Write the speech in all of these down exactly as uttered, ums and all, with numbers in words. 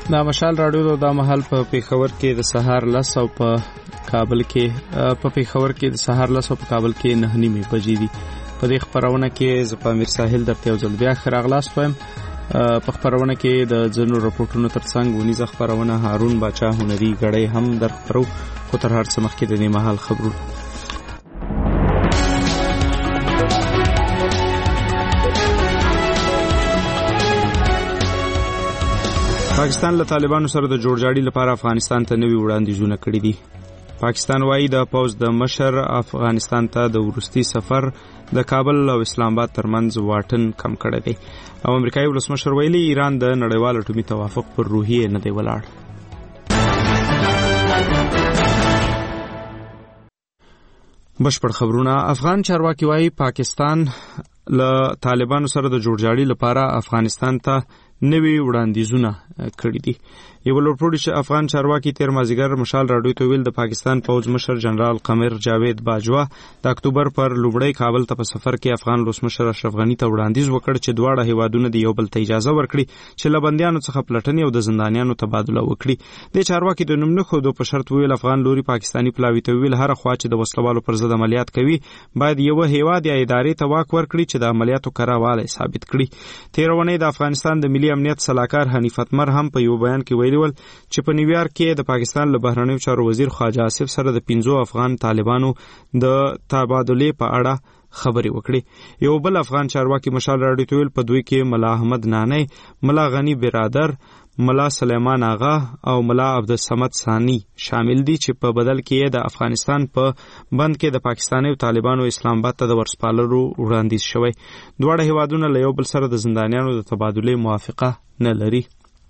دا مشال راډیو د مهال په پیښور کې د سهار لس او په کابل کې په پیښور کې د سهار لس او په کابل کې نه نیمه بجې دي. په دې خبرونه کې ز په امیر ساحل درته یو ځل بیا خراغلاس وایم. په خبرونه کې د ځینو راپورټونو ترڅنګ ونیزه خبرونه هارون باچا هنري غړې هم در خبرو خو تر هر څه مخکې د دې مهال خبرونه. پاکستان له طالبانو سره د جوړجاړي لپاره افغانستان ته نوي وړاندیزونه کړي دي. پاکستان وايي د پوز د مشر افغانستان ته د ورستي سفر د کابل او اسلام آباد ترمنځ واټن کم کړی دی او امریکایي ولسمشر ویلي ایران د نړیوال اټومي توافق پر روحیه نه دی ولاړ. بشپړ خبرونه. افغان چارواکي وايي پاکستان له طالبانو سره د جوړجاړي لپاره افغانستان ته نوي وړاندیزونه کړي دي. یو لوړپوړی چې افغان چارواکي تیر مازیګر مشال راډیو ته ویل د پاکستان پوز مشر جنرال قمر جاوید باجوا د اکتوبر پر لومړی کابل ته په سفر کې افغان ولسمشر اشرف غنی ته وړاندیز وکړ چې دواړه هیوادونه د یو بل ته اجازه ورکړي چې له بندیانو څخه پلټنې او د زندانیانو تبادله وکړي. د چارواکي د نوم نه خو په شرط ویل افغان لوري پاکستانی پلاوی ته ویل هر خوا چې د وسلوالو پر ضد عملیات کوي باید یو هیواد یا ادارې ته واک ورکړي چې د عملیاتو کراواله ثابت کړي. تیرونه د افغانستان د ملي امنیت صلاحکار حنیف اتمر هم په یو بیان کې ویلي ول چې په نیویارک کې د پاکستان له بهرنیو چارو وزیر خواجه آصف سره د پنځو افغان طالبانو د تبادلې په اړه خبرې وکړي. یو بل افغان چارواکي مشال راډیو ته ویل په دوی کې ملا احمد نانی، ملا غنی برادر، ملا سلیمان آغا او ملا عبدالصمد ثانی شامل دي چې په بدل کې د افغانستان په بند کې د پاکستاني او طالبانو اسلام آباد ته د ورسپارلو وړاندیز شوی. دواړه هیوادونه له یو بل سره د زندانیانو د تبادلې موافقه نه لري.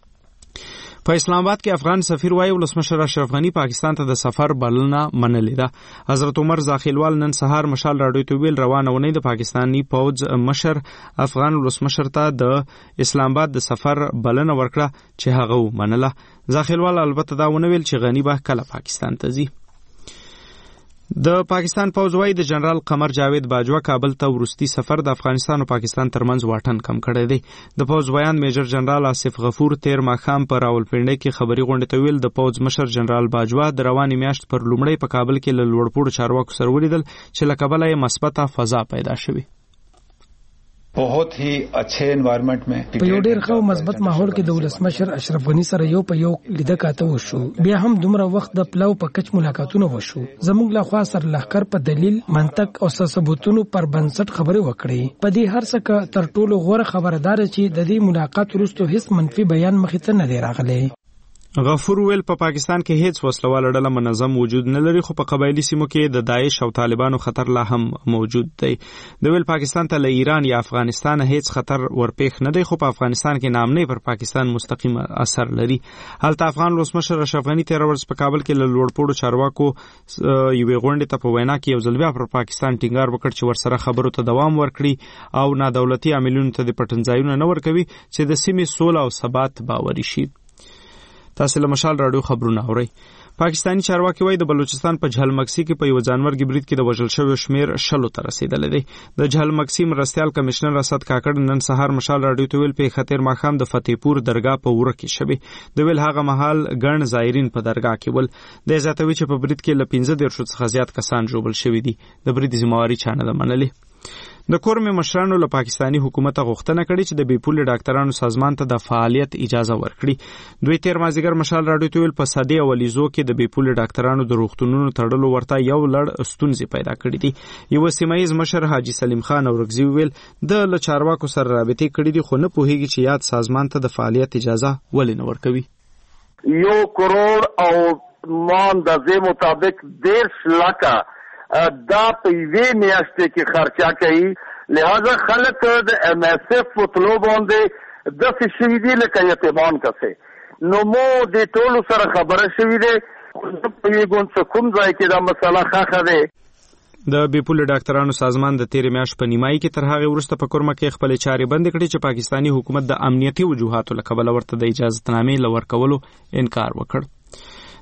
په اسلام آباد کې افغان سفیر وايي ولسمشر اشرف غنی پاکستان ته د سفر بلنه منلې ده. حضرت عمر زاخیلوال نن سهار مشال راډیو ته ویل روانه ونی د پاکستانی پوز مشر افغان ولسمشر ته د اسلام آباد د سفر بلنه ورکړه چې هغه منله. زاخیلوال البته دا ونه ویل چې غنی به کله پاکستان ته ځي. د پاکستان پوز وايي د جنرال قمر جاوید باجوا کابل ته ورستي سفر د افغانستان او پاکستان ترمنځ واټن کم کړی دی. د پوز بیان میجر جنرال آصف غفور تیر ماښام په راولپنډۍ کې خبري غونډه ته ویل د پوز مشر جنرال باجوا د رواني میاشت پر لومړی په کابل کې له لوړپوړو چارواکو سره ولیدل چې له کابل یې مثبته فضا پیدا شوه. बहुत ही अच्छे انوایرنمنت میں په یو ډیر ښه مثبت ماحول کې د ولسمشر اشرف غنی سره یو په یو لیده کاته وشو. بیا هم دومره وخت د پلاو په کچ ملاقاتونه وشو. زموږ له خوا سره لخر په دلیل منطق او ثبوتونو پر بنسټ خبرې وکړې. په دې هر څه تر ټولو غوړه خبردار چې د دې ملاقات وروسته هیڅ منفي بیان مخې ته نه دی راغلی. غفور ویل په پاکستان کې هیڅ وسلوال ډله منظم وجود نه لري خو په قبایلی سیمو کې د داعش او طالبانو خطر لا هم موجود دی. د ویل پاکستان ته له ایران یا افغانستان هیڅ خطر ورپېښ نه دی خو په افغانستان کې نامنۍ پر پاکستان مستقیم اثر لري. هلته افغان ولسمشر اشرف غنی تیر ورځ په کابل کې له لوړپوړو چارواکو یوې غونډې ته په وینا کې یو ځل بیا پر پاکستان ټینګار وکړ چې ورسره خبرو ته دوام ورکړي او نادولتي عاملونو ته د پټنځایونه نه ورکوي چې د سیمې سوله او ثبات باوري شي. تاسو له مشال راډیو خبرونه اورئ. پاکستانی چارواکي وايي د بلوچستان په جهلمکسي کې په یو ځانمرګي برید کې د وژل شویو شمیر شلو ته رسیدلی دی. د جهلمکسي مرستیال کمشنر اسد کاکړ نن سهار مشال راډیو ته ویل په خطر ماښام د فتح پور درگاه په وره کې شوی. د ویل هغه مهال ګڼ زایرین په درگاه کې ول. د زیاتوي چې په برید کې له پنځه دېرشو څخه زیات کسان ژوبل شوي دي. د برید ذمہواري چا نه ده منلې. د کورمې مشرانو له پاکستانی حکومت غوښتنه کړې چې د بیپولي ډاکټرانو سازمان ته د فعالیت اجازه ورکړي. دوی تیر مازیګر مشال راډیو ته ویل په ساده او لیزو کې د بیپولي ډاکټرانو د روغتونونو تړلو ورته یو لړ ستونزې پیدا کړې دي. یو سیمایي مشر حاجی سلیم خان اورغزی ویل د له چارواکو سره رابطې کړې دي خو نه پوهیږي چې یاد سازمان ته د فعالیت اجازه ولې نه ورکوي. یو کروڑ او مان د زې مطابق دیرش لاکه دا په یوې میاشتې کې خرچه کوي. لہذا خلق د ایم ایس ایف فوتلو باندې داسې شوي دي لکه یتیمان کسې. نو مو د ټولو سره خبره شوي دی خو نه پوهېږم چې کوم ځای کې دا مسله ښخه دی. د بیپولي ډاکټرانو سازمان د تیرې میاشت په نیمایي کې تر هغې وروسته په کورمه کې خپلې چارې بندې کړې چې پاکستاني حکومت د امنیتي وجوهاتو له کبله ورته د اجازتنامې له ورکولو انکار وکړ.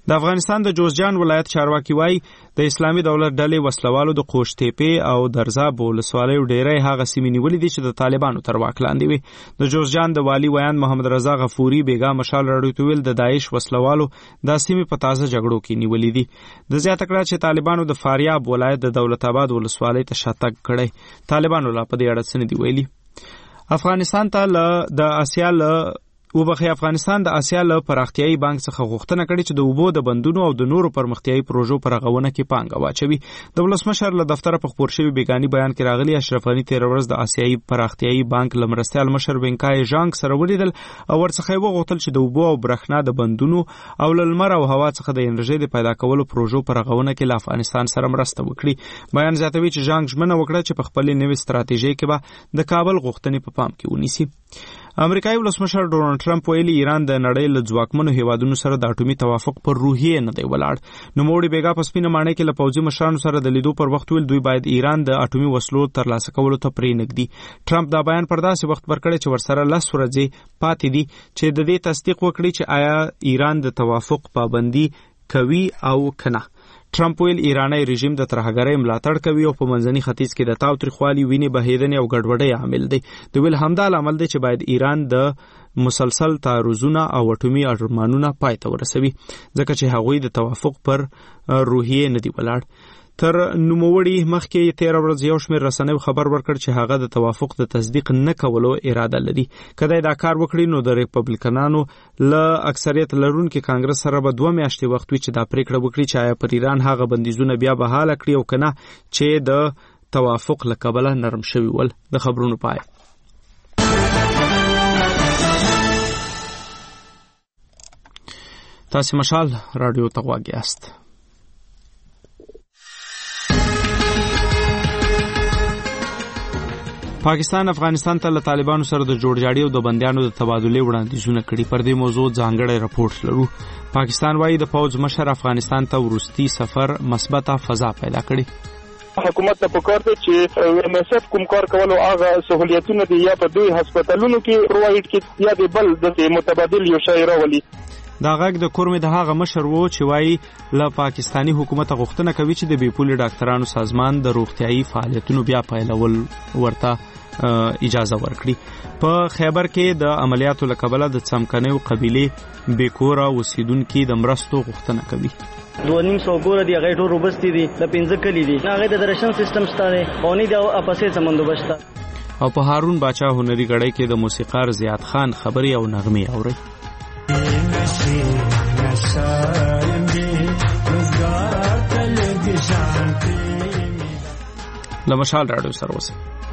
د افغانستان د جوزجان ولایت چارواکي وایي د اسلامي دولت ډلې وسلوالو د قوشتېپې او درزاب ولسوالیو ډېری هغه سیمې نیولې دي چې د طالبانو تر واک لاندې وي. د جوزجان د والي ویان محمد رضا غفوري بیګا مشال راډیو ته ویل د داعش وسلوالو دا سیمې په تازه جګړو کې نیولې دي. د زیاته کړه چې طالبانو د فاریاب ولایت د دولت آباد ولسوالۍ ته شاتګ کړی. طالبانو لا په دې اړه څه نه دي ویلي. افغانستان ته له د آسیا له وبخي افغانستان د آسیا له پراختیایي بانک څخه غوښتنه کړې چې د اوبو د بندونو او د نورو پرمختیایي پروژو پر رغونه کې پانګه واچوي. د ولسمشر له دفتره په خپور شوي بیګاني بیان کې راغلي اشرف غني تیر ورځ د آسیایي پراختیایي بانک له مرستیال مشر وینکای ژانګ سره ولیدل او ورڅخه یې وغوښتل چې د اوبو او برېښنا د بندونو او له لمر او هوا څخه د انرژۍ د پیدا کولو پروژو پر رغونه کې له افغانستان سره مرسته وکړي. بیان زیاتوي چې ژانګ ژمنه وکړه چې په خپلې نوې ستراتیژۍ کې به د کابل غوښتنې په پام کې ونیسي. امریکایي ولسمشر ډونالډ ټرمپ ویلي ایران د نړۍ له ځواکمنو هیوادونو سره د اټومي توافق پر روحیې نه دی ولاړ. نوموړي بیګا په سپینه ماڼۍ کې له پوځي مشرانو سره د لیدو پر وخت ویل دوی باید ایران د اټومي وسلو ترلاسه کولو ته پرېنږدي. ټرمپ دا بیان پر داسې وخت ورکړی چې ورسره لس ورځې پاتې دي چې د دې تصدیق وکړي چې آیا ایران د توافق پابندي کوي او کنه. ټرمپ ویل ایرانی رژیم د ترهګرۍ ملاتړ کوي او په منځني ختیځ کې د تاو تریخوالي وینې بهیدنې او ګډوډۍ عامل دی. د ویل همدا عمل دی چې باید ایران د مسلسل تعرضونه او اټومي ارمانونه پای ته ورسوي ځکه چې هغوی د توافق پر روحیې نه دی ولاړ. تر نوموړي مخکې تیر ورځ یو شمېر رسنیو خبر ورکړ چې هغه د توافق د تصدیق نه کولو اراده لري. که دی دا کار وکړي نو د ریپبلیکنانو له اکثریت لرونکي کانګرس سره به دوه میاشتې وخت وي چې دا پریکړه وکړي چې آیا پر ایران هغه بندیزونه بیا بحاله کړي او که نه چې د توافق له کبله نرم شوي ول. د خبرونو پای. تاسې مشال راډیو ته غوږ یاست. پاکستان افغانستان ته له طالبانو سره د جوړجاړي او د بندیانو د تبادلې وړاندیزونه کړي. پر دې موضوع ځانګړی راپورټ لرو. پاکستان وايي د پوځ مشر افغانستان ته وروستي سفر مثبته فضا پیدا کړي. حکومت ته پکار دی چې ایم ایس اف کوم کار کولو هغه سہولیتونه دي یا په دوی هسپتالونو کې پرووایډ کړي یا د بل د متبادل یو شی راولي. دا غږ د کورمې د هغه مشر وو چې وایي له پاکستانی حکومت غوښتنه کوي چې د بیپولي ډاکټرانو سازمان د روغتیايي فعالیتونو بیا پیلول ورته اجازه ورکړي. په خیبر کې د عملیاتو له کبله د څمکنیو قبیلې بیکوره اوسیدونکي د مرستو غوښتنه کوي. دوه نیم سو ګوره دی هغه ټول روبستي دي د پنځه کلی دي هغه د درشن سیستم شته او نه د اپسې سمندو بشته. او په هارون باچا هنري غړی کې د موسیقار زیاد خان خبري او نغمه اوري. لمشال راډیو سره اوسئ.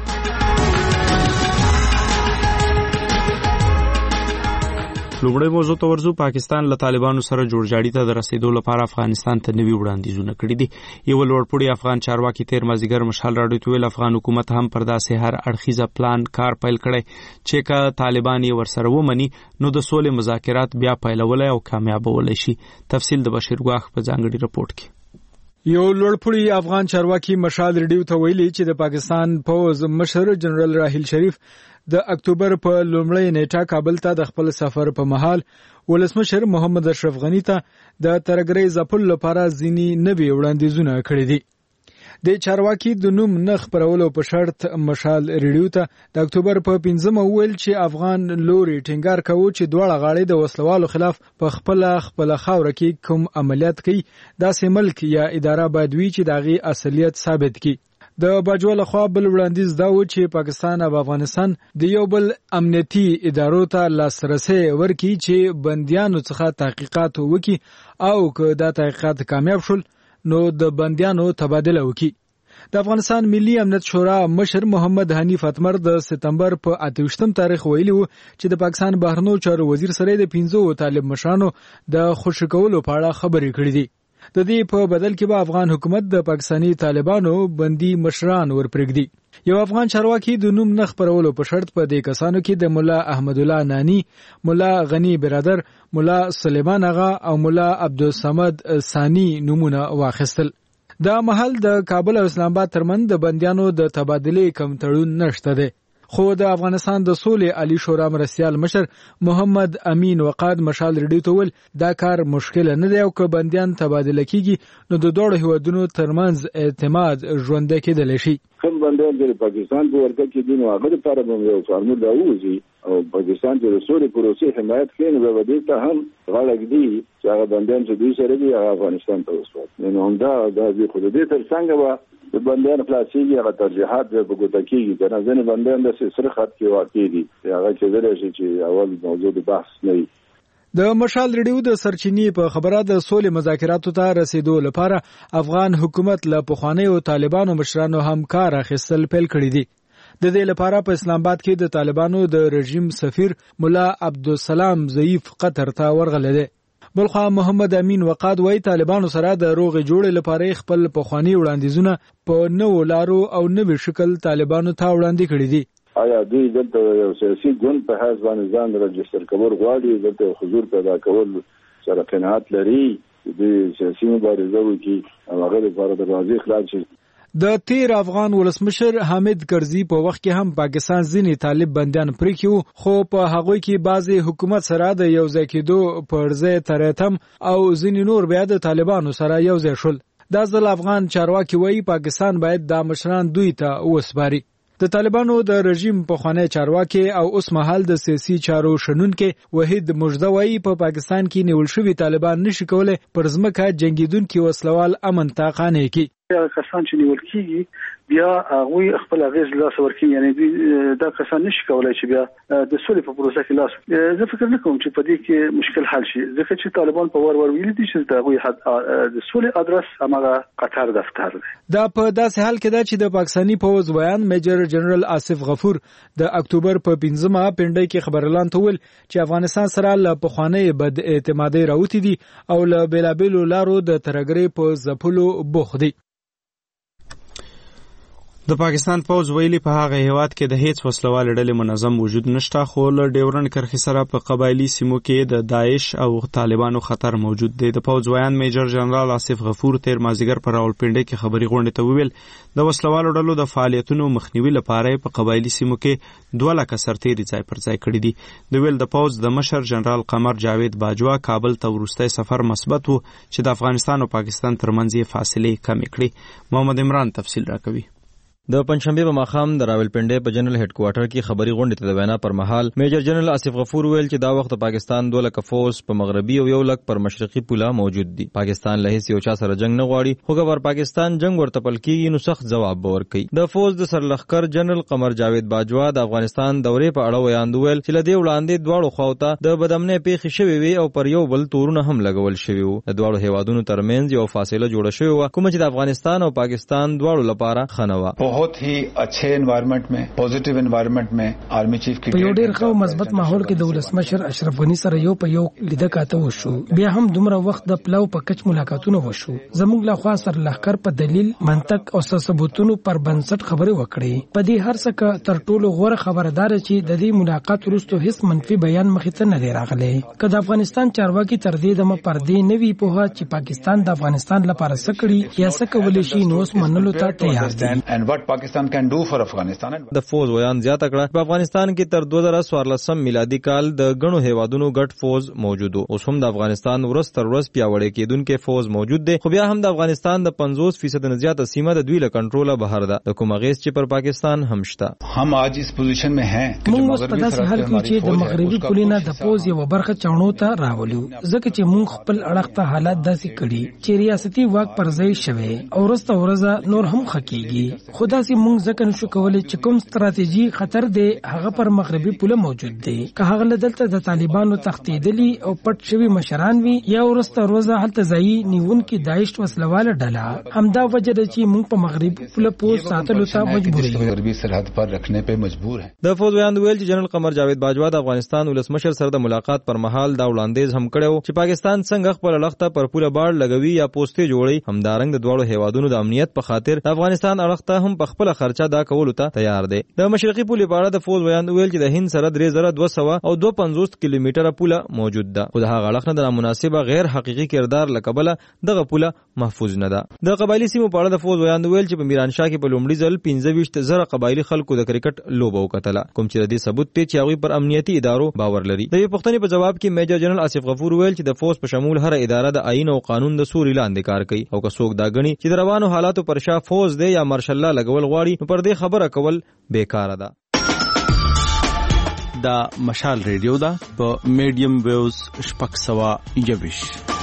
لومړی موضوع ته ورځو. پاکستان له طالبانو سره جوړجاړي ته د رسیدو لپاره افغانستان ته نوي وړاندیزونه کړي دي. یو لوړپوړی افغان چارواکي تیر مازدیګر مشال راډیو ته ویل افغان حکومت هم پر داسې هر اړخیزه پلان کار پیل کړی چې که طالبان یې ورسره ومني نو د سولې مذاکرات بیا پیلولی او کامیابولی شي. تفصیل د بشیر ګواخ په ځانګړي رپورټ کې. یو لوړپوړی افغان چارواکي مشال راډیو ته ویلي چې د پاکستان پوځ مشر جنرال راحیل شریف د اکتوبر په لومړۍ نیټه کابل ته د خپل سفر په مهال ولسمشر محمد اشرف غنی ته د ترګرۍ ځپلو لپاره ځینې نوي وړاندیزونه کړي دي. د چارواکي د نوم نه خپرولو په شرط مشال راډیو ته د اکتوبر په پنځمه ویل چې افغان لوري ټینګار کوي چې دواړه غاړې د وسلوالو خلاف په خپل خپل خاور کې کوم عملیات کوي داسې ملک یا اداره باید وي چې دغه اصلیت ثابت کړي. د باجوه لخوا بل وړاندیز دا و چې پاکستان او افغانستان د یو بل امنیتي ادارو ته لاسرسي ورکړي چې بندیانو څخه تحقیقات وکړي او که دا تحقیقات کامیاب شول نو د بندیانو تبادله وکړي. د افغانستان ملي امنیت شورا مشر محمد حنیف اتمر د سپتمبر په اته ویشتم تاریخ ویلي و چې د پاکستان بهرنیو چارو وزیر سره د پنځو طالب مشرانو د خوشی کولو په اړه خبرې کړې دي. د دې په بدل کې به افغان حکومت د پاکستانی طالبانو بندي مشران ورپرېږدي. یو افغان چارواکي د نوم نه خپرولو په شرط په دې کسانو کې د مولا احمد الله نانی، مولا غنی برادر، مولا سلیمان آغا او مولا عبدالصمد ثانی نومونه واخیستل. دا محل د کابل او اسلام آباد ترمن د بندیانو د تبادلې کم تړون نشته دی. خو د افغانستان د سولې عالی شورا مرستیال مشر محمد امین وقاد مشال ریډیو ته ول دا کار مشکل نه دی او که بندیان تبادله کیږي نو د دوه هیوادونو ترمنځ اعتماد ژوند کېدلی شي. کوم بندیان د پاکستان په ورکه کې دي نو هغه لپاره به یو فارمول راوځي او پاکستان چې د سولې پروسې حمایت کوي نو به دې ته هم غاړه ږدي چې هغه بندیان چې دوی سره دي هغه افغانستان ته وسوي. نو همدا د دې خو دې تر څنګه به د بندیان خلاصيږي هغه ترجیحات به ګوته کېږي کنه ځینې بندیان د سره خط کې واقع دي هغه چې درې چې اول موضوع د بحث نه وي. د مشال ریډیو د سرچینی په خبره د سولې مذاکراتو ته رسیدو لپاره افغان حکومت له پخوانیو طالبانو مشرانو هم کار اخیستل پیل کړی دی. د دې لپاره په اسلام آباد کې د طالبانو د رژیم سفیر مولا عبدالسلام ضعیف قطر ته ورغلی دی. بلخوا محمد امین وقاد وایي طالبانو سره د روغې جوړې لپاره خپل پخوانی وړاندیزونه په نوو لارو او نوي شکل طالبانو ته وړاندې کړي دي. آیا دوی دلته یو سیاسي ګوند په حساب باندې ځان رجستر کول غواړي دلته حضور پیدا کول سره قناعت لري د سیاسي مبارزه وکړي او هغه لپاره د راځي خلاص شي. د تیر افغان ولسمشر حامد کرزي په وخت کې هم پاکستان ځینې طالب بندیان پرې کړو خو په هغوی کې بعضی حکومت سره د یو ځای کېدو پر ځای ترتم او ځینې نور بیا د طالبانو سره یو ځای شول. دا ځل افغان چارواکي وایي پاکستان باید دا مشران دوی ته وسپاري. د طالبانو د رژیم پخوانی چارواکي او اوس مهال د سیاسي چارو شنونکي وحید مجده وایي په پاکستان کې نیول شوي طالبان نشي کولای پر ځمکه جنگیدونکي وسلوال امن ته قانع کړي. کسان چې نیول کیږي بیا هغه خپل غیز لاس ورکړي یعنی دا کسان نشي کولای چې بیا د سولې په پروسه کې لاس زه فکر نه کوم چې په دې کې مشکل حل شي ځکه چې طالبان په ور ور ویلي دي چې دا غوي د سولې ادرس هغه قطر دفتر دی. دا په داسې حال کې ده چې د پاکستاني پوز بیان میجر جنرال آصف غفور د اکتوبر په پنځمه پنډۍ کې خبرلان ته ویل چې افغانستان سره له پخوانۍ بد اعتمادۍ راوتی دي او له بیلابیلو لارو د ترګرې په ځپلو بوخت دي. د پاکستان پوز ویلي په هغه هیواد کې د هیڅ وسلوال ډلې منظم وجود نشته خو له ډیورن کرښې سره په قبایلی سیمو کې د داعش او طالبانو خطر موجود دی. د پوز ویان میجر جنرال آصف غفور تیر مازیګر پر راولپنډۍ کې خبري غونډې ته ویل د وسلوالو ډلو د فعالیتونو مخنیوي لپاره په قبایلی سیمو کې دوه لکه سرتیري ځای پر ځای کړي دي. د ویل د پوز د مشر جنرال قمر جاوید باجوا کابل ته وروستی سفر مثبت و چې د افغانستان او پاکستان ترمنځ یې فاصلې کمې کړي. محمد عمران تفصیل راکوي. د پنځشنبه په ماښام د راولپنډۍ په جنرال هډ کوارټر کې خبري غونډې ته د وینا پر مهال میجر جنرال آصف غفور ویل چې دا وخت پاکستان دوه لکه فوز په مغربي او یو لک پر مشرقي پوله موجود دي. پاکستان له هیڅ یو چا سره جنگ نه غواړي خو که پاکستان جنگ ورته پل کېږي نو سخت ځواب به ورکوي. د فوز د سرلښکر جنرال قمر جاوید باجوا د افغانستان دورې په اړه ویاند ویل چې له دې وړاندې دواړو خواو ته د بدامنۍ پیښې شوې وي او پر یو بل تورونه هم لګول شوي وو. د دواړو هیوادونو ترمنځ یو فاصله جوړه شوې وه کومه چې د افغانستان او پاکستان دواړو لپاره ښه نه وه. بہت ہی اچھے انوائرمنٹ میں پوزیټیو انوائرمنٹ میں آرمی چیف کی په یو ډیر ښه مثبت ماحول کې د ولسمشر اشرف غنی سره یو په یو لیده کاته وشو. بیا هم دومره وخت د پلو په کچ ملاقاتونه وشو. زموږ له خوا سره لښکر په دلیل منطق او ثبوتونو پر بنسټ خبرې وکړې. په دې هر څه تر ټولو غوره خبردار چې د دې ملاقات وروسته هیڅ منفي بیان مخې ته نه دی راغلی. که د افغانستان چارواکي تر دې دمه پر دې نه وي پوهه چې پاکستان د افغانستان لپاره څه کړي یا څه کولی شي نو اوس منلو ته تیار دي. and what Pakistan can do for Afghanistan. د فوز ویان زیاته کړه په افغانستان کې تر دوه زره څوارلسم میلادي کال د غنو هیوادونو ګډ فوز موجود و. اوس هم د افغانستان ورځ تر ورځ پیاوړی کېدونکې فوز موجود دی خو بیا هم د افغانستان د پنځوس فیصد نه زیاته سیمه د دوی له کنټروله بهر ده. د کوم اغیز چې پر پاکستان هم شته. هم آج اس پوزیشن میں ہیں موږ اوس په داسې حال کې چې د مغربي پولینه د فوز یو برخه چاڼو ته راولو ځکه چې موږ خپل اړخ ته حالات داسې کړي چې ریاستي واک پر ځای شوی او ورځ ته ورځ نور هم خکېږي. خو داسې موږ ځکه نشو کولی چې کوم ستراتیژي خطر دی هغه پر مغربي پوله موجود دی. که هغه له دلته د طالبانو تختیدلی او پټ شوي مشران وي یا ورسته روزه هلته ځایي نیونکي داعش وسلواله ډله همدا وجه ده چې موږ په مغربي پوله پوز ساتلو ته مجبور یو. غربي سرحد پر رکھنے پہ مجبور ہیں. د فوز ویاند ویل چې جنرال قمر جاوید باجوا د افغانستان ولسمشر سره د ملاقات پر مهال دا وړاندیز هم کړو چې پاکستان څنګه خپل لخته پر پوله باړ لګوي یا پوسټې جوړي. همدارنګ د دوړو هیوادونو د امنیت په خاطر د افغانستان اړخ ته هم په خپل خرچه دا کول ته تیار دی. د مشرقي پولې په اړه د فوز بیان ویل چې د هند سره درې زره دوه سوه او دوه پنځوس کیلومتره پوله موجود ده، خو د هغه اړخ نه د نامناسبه غیر حقیقي کردار له کبله دغه پوله محفوظ نه ده. د قبایلی سیمو په اړه د فوز بیان ویل چې په میرانشاه کې په لومړي ځل پنځه ویشت زره قبایلی خلکو د کرکټ لوبه وکتله، کوم چې د دې ثبوت دی چې هغوی پر امنیتي ادارو باور لري. د یوې پوښتنې په جواب کې میجر جنرال آصف غفور ویل چې د فوز په شمول هر اداره د آئین او قانون د سوري لاندې کار کوي، او که څوک دا ګڼي چې د روانو حالاتو پر شا فوز دی یا مارشل لا لګول غواړي نو پر دې خبره کول بیکاره ده. دا مشال ریډیو ده په میډیم ویوز شپږ سوه یویش.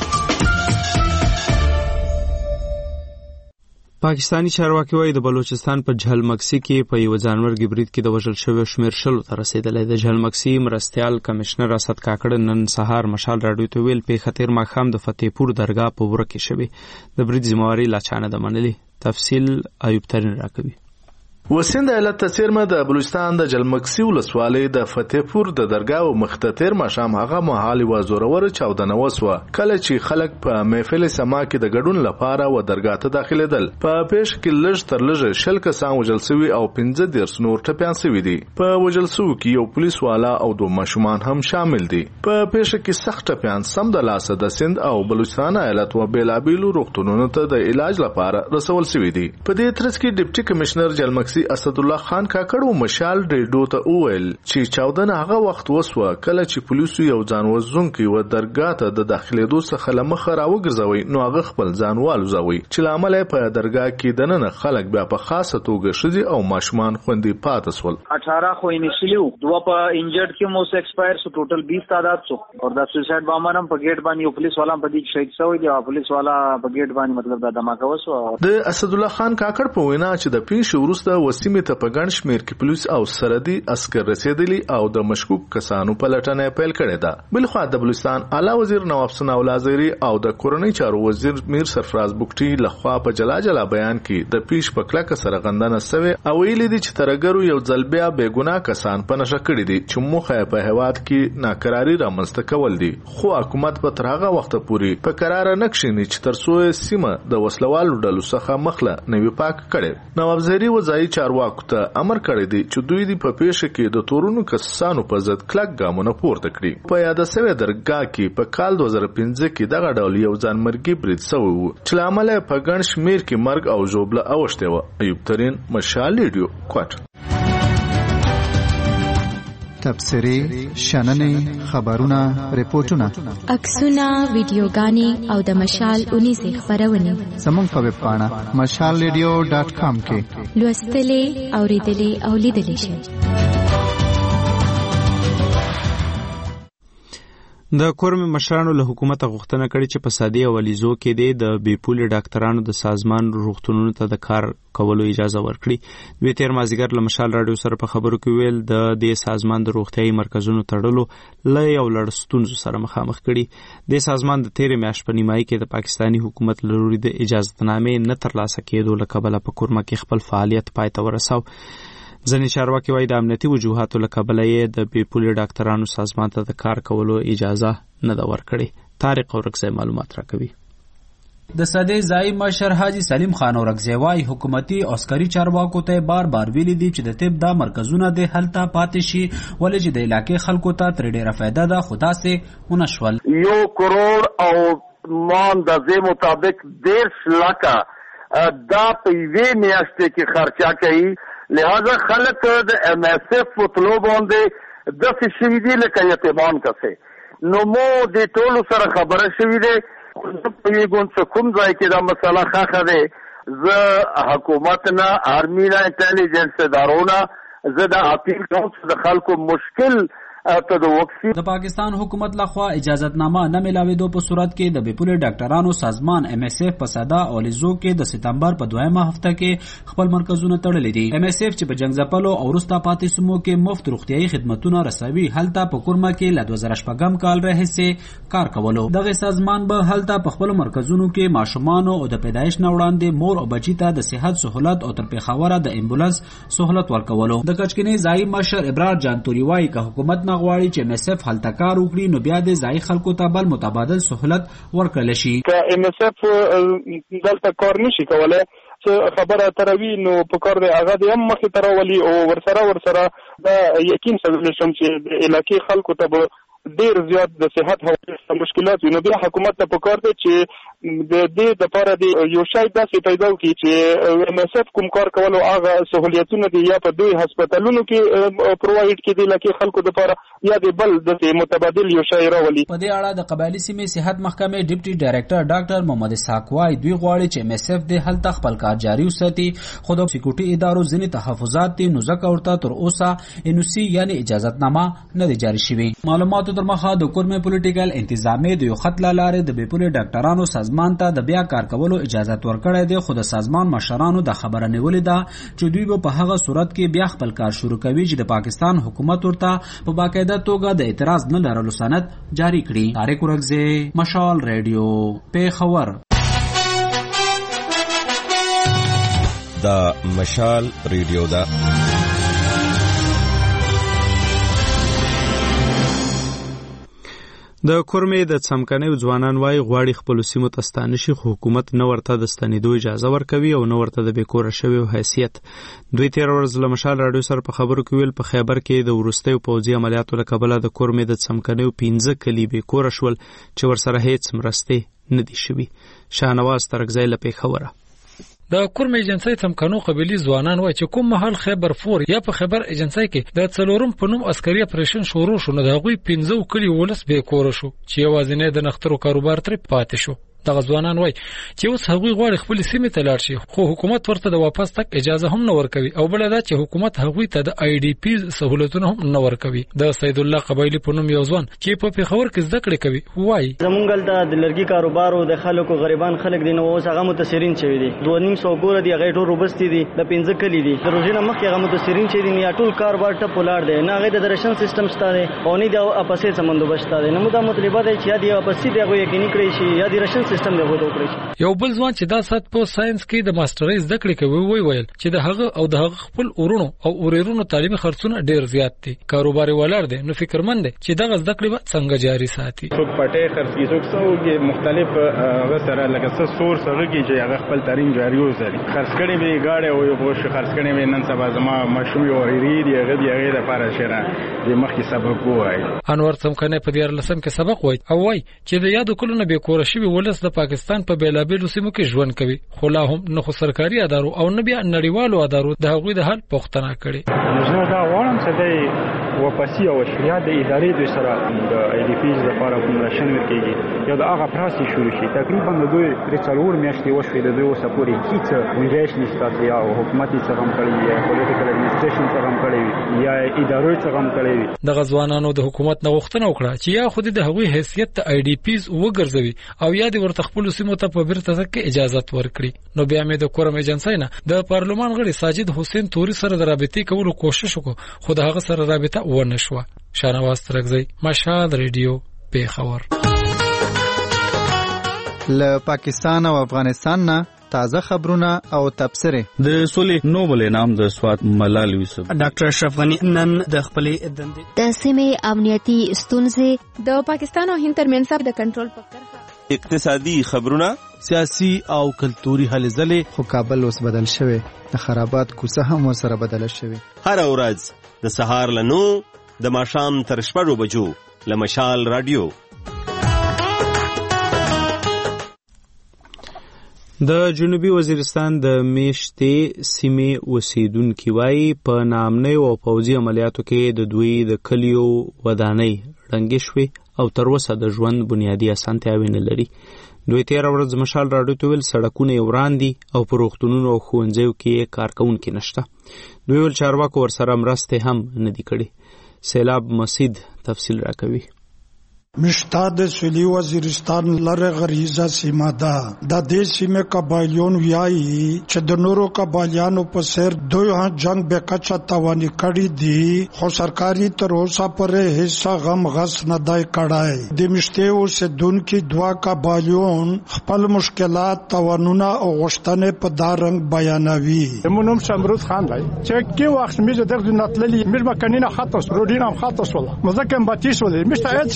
پاکستانی چارواکي وايي د بلوچستان په جهلمکسي کې په یو ځانمرګي برید کې د وژل شویو شمېر شلو ته رسېدلی. د جهلمکسي مرستیال کمشنر اسد کاکړ نن سهار مشال راډیو ته ویل پیښه تېر ماښام د فتح پور درګاه په وره کې شوې. د برید ذمهواري لا چا نه ده منلې. تفصیل ایوب ترین راکوي. وسند ایالت تسیرمه د بلوچستان د جلمکسي ولسوالۍ د فتح پور د درګاو مختتر مشام هغه محالي و زورور چاودنه وسوه کله چې خلک په محفل سما کې د ګډون لپاره و درګاه ته داخليدل. په پیښ کې لږ تر لږه شل کسان وژل شوي او پنځه دیرش نور ټپیان شوي دي. په وژل شوو کې یو پولیس والا او دوه ماشومان هم شامل دي. په پیښ کې سخت ټپیان سم د لاسه د سند او بلوچستان ایالت و بیلابیلو روغتونونو ته د علاج لپاره رسول شوي دي. په دې ترڅ کې ډیپټي کمشنر جلمکسي اسد الله خان کاکړ او مشال ریډیو ته وویل چې چاودنه هغه وخت وسوه کله چې پولیسو یو ځانوژونکی و درګاه ته د داخلېدو څخه له مخه راوګرځوي نو هغه خپل ځانوال وزوي چې له امله په درګاه کې دننه خلک بیا په خاصه توګه ښځې او ماشومان خوندي پاتې شول. अठारह خو انیشلی دوا په انجرډ کې مو ایکسپایر سو ټوټل بیس تعداد سو اور د سوسایډ بامبر هم په گیټ باندې پولیس والا په دې شهید شوی دی او پولیس والا په گیټ باندې مطلب دا دماکه وسو. د اسد الله خان کاکړ په وینا چې د پیښې وروسته وسیمه ته په ګڼ شمېر کې پولیس او سرحدي عسکر رسېدلي او د مشکوک کسانو په لټنه پیل کړې ده. بلخوا د بلوچستان اعلی وزیر نواب ثناء الله زیری او د کورنۍ چارو وزیر میر سرفراز بوکټي لخوا په جلا جلا بیان کې د پیښ په کلکه سره غندنه شوې او ویلي دي چې ترګرو یو ځل بیا بې ګناه کسان په نشه کړي دي چې موخه په هیواد کې ناکراری رامنځته کول دي، خو حکومت په تر هغه وخت پورې په قرار نه کښیني چې تر څو سیمه د وسلوالو ډلو څخه مخله نوي پاک کړي. نواب زیری وځي چارواکو ته امر کړی دی چې دوی دی په پیښه کې د تورونو کسانو په ضد کلک ګامونه پورته کړي. په یاد شوی درګاه کې په کال دوه زره پنځه کې دغه ډول یو ځانمرګي برید شوی و چې له امله په ګڼ شمېر کې مرګ او ژوبله اوښتې وه. ایوب ترین مشال ریډیو کوټ. تبصرې، شننې، خبرونه، ریپورتونه، عکسونه، ویډیوګانې او د مشال اونیزې خپرونې زموږ په ویب پاڼه مشال ریډیو ډاټ کام کې لوستلې، اورېدلې او لیدلې شئ. د کورم مشرانو له حکومت غوښتنه کړې چې په سادي او الیزو کې د بې پولې ډاکټرانو د سازمان روغتونونو ته د کار کولو اجازه ورکړي. دوی تیر مازدیګر له مشال راډیو سره په خبرو کې ویل د دې سازمان د روغتیايي مرکزونو تړلو له یو لړ ستونزو سره مخامخ کړي. د سازمان د تیر میاشت په نیمایي کې د پاکستانی حکومت له لوري د اجازهنامې نه ترلاسه کېدو له کبله په کورمه کې خپل فعالیت پای ته ورساو. ځینې چارواکي وایي د امنیتي وجوهاتو له کبله یې د بې پولې ډاکټرانو سازمان ته د کار کولو اجازه نه ده ورکړې. طارق اورکزی معلومات راکوي. د سده ځای مشر حاجی سلیم خان اورکزی وايي حکومتي عسکري چارواکو ته بار بار ویلي دي چې د طب دا مرکزونه د هلته پاتې شي ولې چې د علاقې خلکو ته تر ډیره فایده ده خدا سي ونشول. یو کروڑ او مان د زې مطابق دیرش لکه دا په یوې میاشتې کې خرچه کوي. لہذا خلق د ایم ایس ایف فوتلو باندې داسې شوي دي لکه یتیمان کسې. نو مو د ټولو سره خبره شوي دی زه پوهېږم چې کوم ځای کې دا مسله ښخه دی زه حکومت نه آرمي نه انټیلیجنس ادارو نه زه دا اپیل کوم چې د خلکو مشکل د پاکستان حکومت لخوا اجازتنامه نه ملاوېدو په صورت کې د بې پولې ډاکټرانو سازمان ایم ایس ایف په ساده او لیزو کې د سپتمبر په دویمه هفته کې خپل مرکزونه تړلي دي. ایم ایس ایف چې په جنګ ځپلو او وروسته پاتې سیمو کې مفت روغتیايي خدمتونه رسوي هلته په کورمه کې له دوه زره شپږم کال راهیسې کار کولو. دغه سازمان به هلته په خپل مرکزونو کې ماشومانو او د پیدایش نه وړاندې مور او بچی ته د صحت سہولت او تر پیښوره د امبولانس سہولت ورکولو. د کچکینې ځای مشر ابرار جانتوري وايي که حکومت غواړي چې ایم ایس ایف هلته کار وکړي نو بیا د ځای خلکو ته بل متبادل سہولت ورکړل شي. که ایم ایس ایف دلته کار نشي کولای خبره تروي نو په کار دی هغه د هم مخې ته راولي او ورسره ورسره دا یقین سره شم چې د علاقې خلکو ته به ډیر زیات د صحت حواله مشکلات وي. نو بیا حکومت ته پکار دی چې د دې لپاره د یو شای داسې پیدا کړي چې ایم ایس اف کوم کار کولو هغه سہولیتونه دي یا په دوی هسپتالونو کې پرووایډ کړي لکه خلکو لپاره یا د بل د متبادل یو شای راولي. په دې اړه د قبایلی سیمې صحت محکمې ډیپټي ډایریکټر ډاکټر محمد اسحاق وايي دوی غواړي چې ایم ایس اف د هلته خپل کار جاري وساتي خو د سکیورټي ادارو ځینې تحفظات دي نو ځکه ورته تر اوسه ان او سی یعنی اجازهتنامه نه دی جاری شوی. معلوماتو در مخه د کورمه پولیټیکل انتظامی د یو خط لاره د بیپول ډاکټرانو سازمان ته د بیا کار کولو اجازه ورکړې ده خو د سازمان مشرانو د خبره نیولې ده چې دوی په هغه صورت کې بیا خپل کار شروع کوي چې د پاکستان حکومت ورته په باقاعده توګه د اعتراض نه لرلو سند جاری کړي. طارق ورغزی، مشال ریډیو، پیښور. دا مشال ریډیو ده. د کورمې د څمکنیو ځوانان وايي غواړي خپل سیمو ته ستانه شي خو حکومت نه ورته د ستنېدو اجازه ورکوي او نه ورته د بیکوره شوی حیثیت. دوی تیر ورځ له مشال راډیو سره په خبرو کې ویل په خیبر کې د وروستیو پوځي عملیاتو له کبله د کورمې د څمکنیو پنځه کلي بیکوره شول چې ورسره هیڅ مرستې نه دي شوي. شاهنواز ترکزی له پیښوره. د کورم ایجنسی څمکنو قبیلی ځوانان وای چې کوم محل خیبر فور یا په خیبر ایجنسی کې د څلورم په نوم عسکري اپریشن شروع شو نو د هغوی پنځه کلی ولس به کور شو چې یوازینی د نخترو کاروبار تر پاتې شو. دغه ځوانان وای چې اوس هغوی غواړي خپل سیمه ته لاړ شي خو حکومت ورته د واپس تک اجازه هم نه ورکوي او بل دا چې حکومت هغوی ته د آی ډی پی سہولتونه هم نه ورکوي. د سید الله قبایلی په نوم یو ځوان چې په پیښور کې زده کړې کوي وای زمونږ د لرګي کاروبار او د خلکو غریبان خلک دي نو اوس هغه متاثرین شوی دي دوه نیم سو ګور دي هغه ټول روبستي دي د پنځه کلی دي د روزینه مخکې هغه متاثرین شوی دي نه ټول کاروبار ټپ ولاړ دي نه هغه د درشن سیستم شته او نه د اپسې سمندوبست دي نو دا مطلب دی چې یا دی اپسې دی هغه یقیني کړی شي یا د رشن سیستم دی هغه وکړي. یو بل ځوان چې دا سات په ساينس کې د ماسترۍ زده کړې کوي وی ویل چې د هغه او د هغه خپل ورونو او ورېرونو تعلیمي خرڅونه ډیر زیات دي کاروبار ولر دي نو فکرمند دي چې دغه زده کړې به څنګه جاري ساتي. څوک پټې خرڅ کی څوک څوک مختلف غسر لکه څه سورس هغه چې هغه خپل تعلیم جاري وساتي خرڅ کړي به گاډي او یو بوش خرڅ کړي به نن سبا زما مشوي او ریری دی هغه دی هغه لپاره شره د مخکې سبق وای. انور څمکنه په دیار لسم کې سبق وای او وای چې د یادو کلونه به کور شي ولس د پاکستان په بیلابیلو سیمو کې ژوند کوي خو لا هم نه خو سرکاري ادارو او نه بیا نړیوالو ادارو د هغوی د حل پوښتنه کړي. زه دا وایم چې د واپسی او شیا د ادارې د سره د ای ډی پیز لپاره کوم راشن ورکیږي یا د هغه پروسې شروع شي تقریبا د دوی رسالور میاشتې وشوي د دوی سپوري هیڅ ویژه نشته یا حکومتي څنګه هم کړی یا پولیټیکل اډمنستریشن څنګه هم کړی یا ادارې څنګه هم کړی. د غزوانانو د حکومت نه غوښتنه وکړه چې یا خو د هغوی حیثیت ته ای ډی پیز وګرځوي او یا د ورته خپل سیمو ته په بیرته ځکه اجازه ورکړي. نو بیا مې د کورم ایجنسی نه د پارلمان غړي ساجد حسین توري سره د رابطې کولو کوشش وکړ خو د هغه سره رابطه ونه شوه. شاهنواز ترکزی، مشال ریډیو، پیښور. له پاکستان او افغانستان نه تازه خبرونه او تبصره. د سولې نوبل انعام د سوات ملال یوسف ډاکټر اشرف غنی نن د خپلې دندې د سیمې امنیتي ستونزې د پاکستان او هند ترمنځ د کنټرول په کرښه اقتصادي خبرونه سیاسي او کلتوري هلې ځلې خو کابل اوس بدل شوی د خرابات کوڅه هم ورسره بدل شوی. هر ورځ د سهار له نو د ماښام تر شپږو بجو له مشال رادیو. د جنوبي وزیرستان د میشتې سیمې اوسیدونکي وایي په ناامنیو او پوځي عملیاتو کې د دوی د کلیو ودانۍ ړنګې شوې او تر اوسه د ژوند بنیادي اسانتیاوې نه لري. دوی تېره ورځ مشال راډیو ته ویل سړکونه یې وران دي او په روغتونونو او ښوونځیو کې کارکوونکي نشته. دوی ویل چارواکو ورسره مرستې هم نه دي کړې. سیلاب مسید تفصیل راکوي. مشتاد سویلی وزیرستان لره غریزه سیمه ده. د دې سیمې قبایلیون ویایي چې د نورو قبایلیانو په څیر دوی هم جنگ به کچه تواني کړي دي خو سرکاري تر اوسه پورې هیڅ غم غس نه دی کړی. د مشتې اوسیدونکي دوه قبایلیون خپل مشکلات توانونه او غوښتنې په دا رنګ بیانوي. زموږ نوم شمروز خان دی چې کې وخت مې دغه نتللی مې مکنینه خاطر روډینه خاطر شول مزکه باتیش ولې مشته اې شای وسپر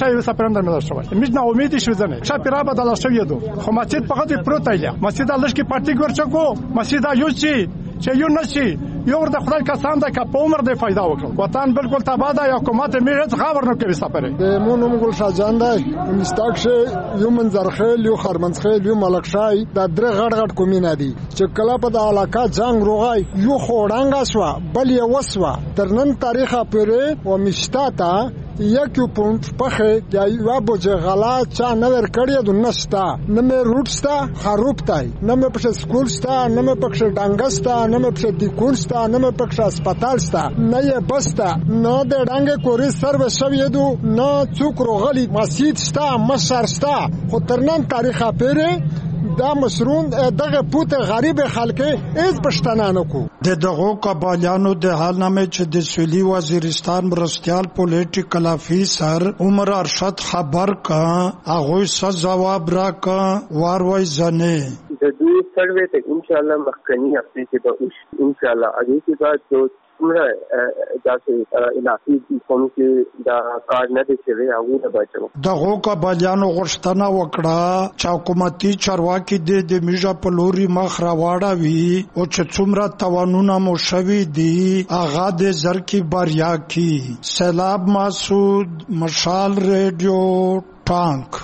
آینده نداشته باشه. میش ناامیدی شدنه. شپیرا بدل شوی دو. خب مسجد فقط پروت ایلا. مسجد الله کی پارتی ورچکو. مسجد یوچی چې یو نشي یو ورته خدای کسان ده که په عمر د فایده وکړو. وطن بالکل تباه ده. حکومت میرت خبر نه کوي سفره. د مونږ ګل شاجان ده. مستاکشه یو منظرخیل یو خرمنخیل یو ملکشای د درې غړ غړ کومینه دي چې کله په د علاقه جنگ روغای یو خوړنګ اسوا بل یې وسوا ترنن تاریخه پرې و مشتاتا یکیو پونت پخه یا یو بوجه غلا چا نور کړی د نشتا نه مې روټستا خروبتای نه مې په سکول ستا نه مې په ډنګستا نه مې په دیکول ستا نه مې په هسپتال ستا نه یې بستا نه د ډنګ کوري سرویس شوی دو نه څوک روغلی مسجد ستا مشر ستا خو ترنن تاریخه پرې دا مسرون دغه پوت غریب خلک هیڅ پښتنه نه کو. د دغه قبایلانو د حال نامه چې د سویلي وزیرستان مرستيال پولیټیکل افیسر عمر ارشد خبر کا هغه څه جواب را کا واروي ځنه د دې سروې ته ان شاء الله مخکنی هفته کې به ان شاء الله اگې کې بعد جو پورا داسې علاقې کوم کې دا کار نه دی چې هغه نه بچو. دغه قبایلانو غوښتنه وکړه چې حکومتي چارواکي د میژه په لوري مخ راوړاوي او چې څومره توانونه مو شوي دي هغه د زرکی بریا کی. سیلاب مسعود، مشال ریډیو، ټانک.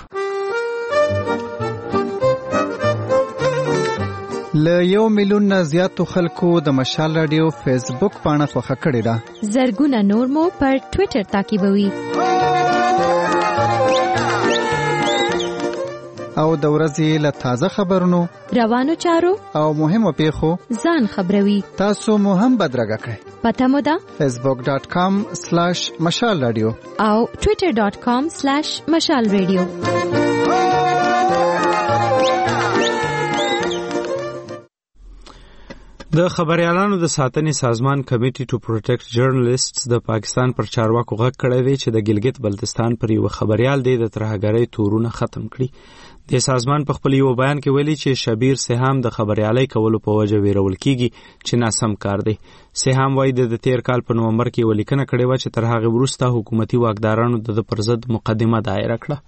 له یو میلیون نه زیاتو خلکو د مشال رادیو فیسبوک پاڼه خوښه کړې ده. زرګونه نور مو پر ټوئیټر تعقیبوي. او د ورځې له تازه خبرونو، روانو چارو او مهمو پیښو ځان خبروي. تاسو مو هم بدرګه کړئ. پته مو ده فیسبوک ډاٹ کام سلیش مشال رادیو او ټوئیټر ډاٹ کام سلیش مشال رادیو. د خبريالانو د ساتنې سازمان کمیټي ټو پروټیکټ جرنالیسټس د پاکستان پر چارواکو غږ کړی دی چې د ګلګت بلتستان پر یو خبريال دی د ترهګرۍ تورونه ختم کړي. د سازمان په خپل یو بیان کې ویلي چې شبیر سهام د خبريالۍ کولو په وجه ویرول کیږي چې ناسم کار دی. سهام وايي د تیر کال په نومبر کې ولیکنه کړې و چې تر هغه وروسته حکومتي واکدارانو د پر ضد مقدمه دایره کړه.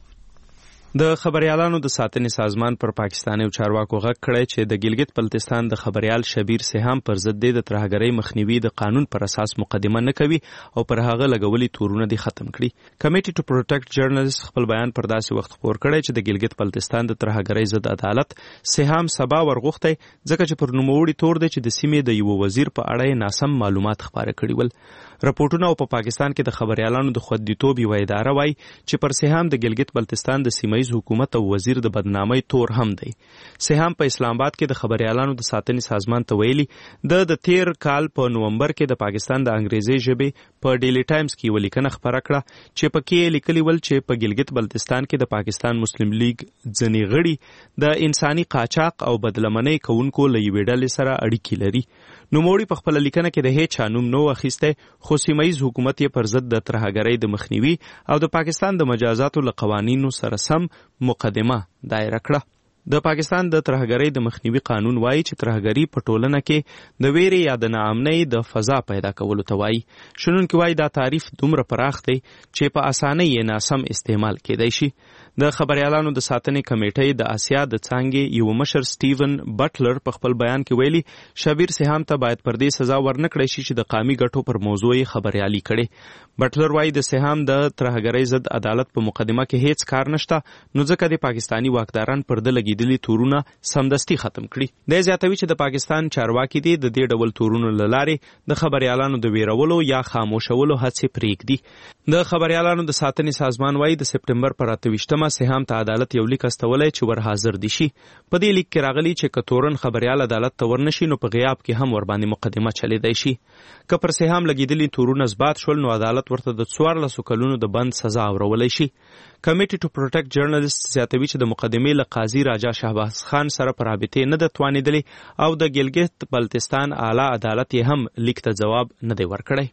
د خبريالانو د ساتنې سازمان پر پاکستاني چارواکو غږ کړی چې د ګلګت بلتستان د خبريال شبیر سهام پر ضد د ترهګرۍ مخنیوي د قانون پر اساس مقدمه نه کوي او پر هغه لګولي تورونه دي ختم کړي. کمیټي ټو پروټیکټ جرنالیست خپل بیان پر داسې وخت خبر کړی چې د ګلګت بلتستان د ترهګرۍ ضد عدالت سهام سبا ورغوښتي ځکه چې پر نوموړي تور دی چې د سیمې د یو وزیر په اړه ناسم معلومات خبره کړي ول. راپورټونه او په پاکستان کې د خبريالانو د خوندیتوب یو اداره وایي چې پر سهام د ګلګت بلتستان د سیمایي حکومت او وزیر د بدنامۍ تور هم دی. سهام په اسلام آباد کې د خبريالانو د ساتنې سازمان ته ویلي د د تیر کال په نومبر کې د پاکستان د انګریزي ژبې په ډیلی ټایمز کې ولیکنه خبره کړه چې پکې لیکلي ول چې په ګلګت بلتستان کې د پاکستان مسلم لیگ ځنی غړي د انساني قاچاق او بدلمنۍ کوونکو له یوې ډلې سره اړیکې لري. نوموړي په خپل لیکنه کې د هیڅ نوم نو اخیسته خو سیمایي حکومت یې پر ضد د ترهګرۍ د مخنیوي او د پاکستان د مجازاتو له قوانینو سره سم مقدمه دایره کړه. د پاکستان د ترهګرۍ د مخنیوي قانون وایي چې ترهګري په ټولنه کې د ویرې یا د ناامنۍ د فضا پیدا کولو ته وایي. شنونکي وایي دا تعریف دومره پراخ دی چې په اسانۍ یې ناسم استعمال کېدای شي. د خبريالانو د ساتنې کمیټې د آسیا د څانګې یو مشر سټیون بټلر په خپل بیان کې ویلي شبیر سهام ته باید پر دې سزا ورنکړی شي چې د قامي ګټو پر موضوع یې خبريالي کړي. بټلر وایي د سهام د ترهګرۍ ضد عدالت په مقدمه کې هیڅ کار نشته نو ځکه د پاکستانی واکداران پر د لګیدلي تورونه سمدستي ختم کړي. د زیاتوي چې د پاکستان چارواکي دي د دې ډول تورونو لاره د خبريالانو د ویرولو یا خاموشولو هڅې پرېږدي. د خبريالانو د ساتنې سازمان وایي د سپټمبر پر اته ویشتمه سهام ته عدالت یو لیک استولای چې ور حاضر دي شي. په دې لیک کې راغلي چې کتورن خبريال عدالت ته ورنشي نو په غیاب کې هم ور باندې مقدمه چلیدای شي. که پر سهام لګیدلي تورونه اثبات شول نو عدالت ورته د څوارلسو کلونو د بند سزا اورولای شي. کمیټي ټو پروټیکټ جرنالیست زیاتوي چې د مقدمې له قاضي راجا شهباز خان سره پر رابطې نه د توانېدلې او د ګلګت بلتستان اعلی عدالت یې هم لیک ته جواب نه دی ورکړی.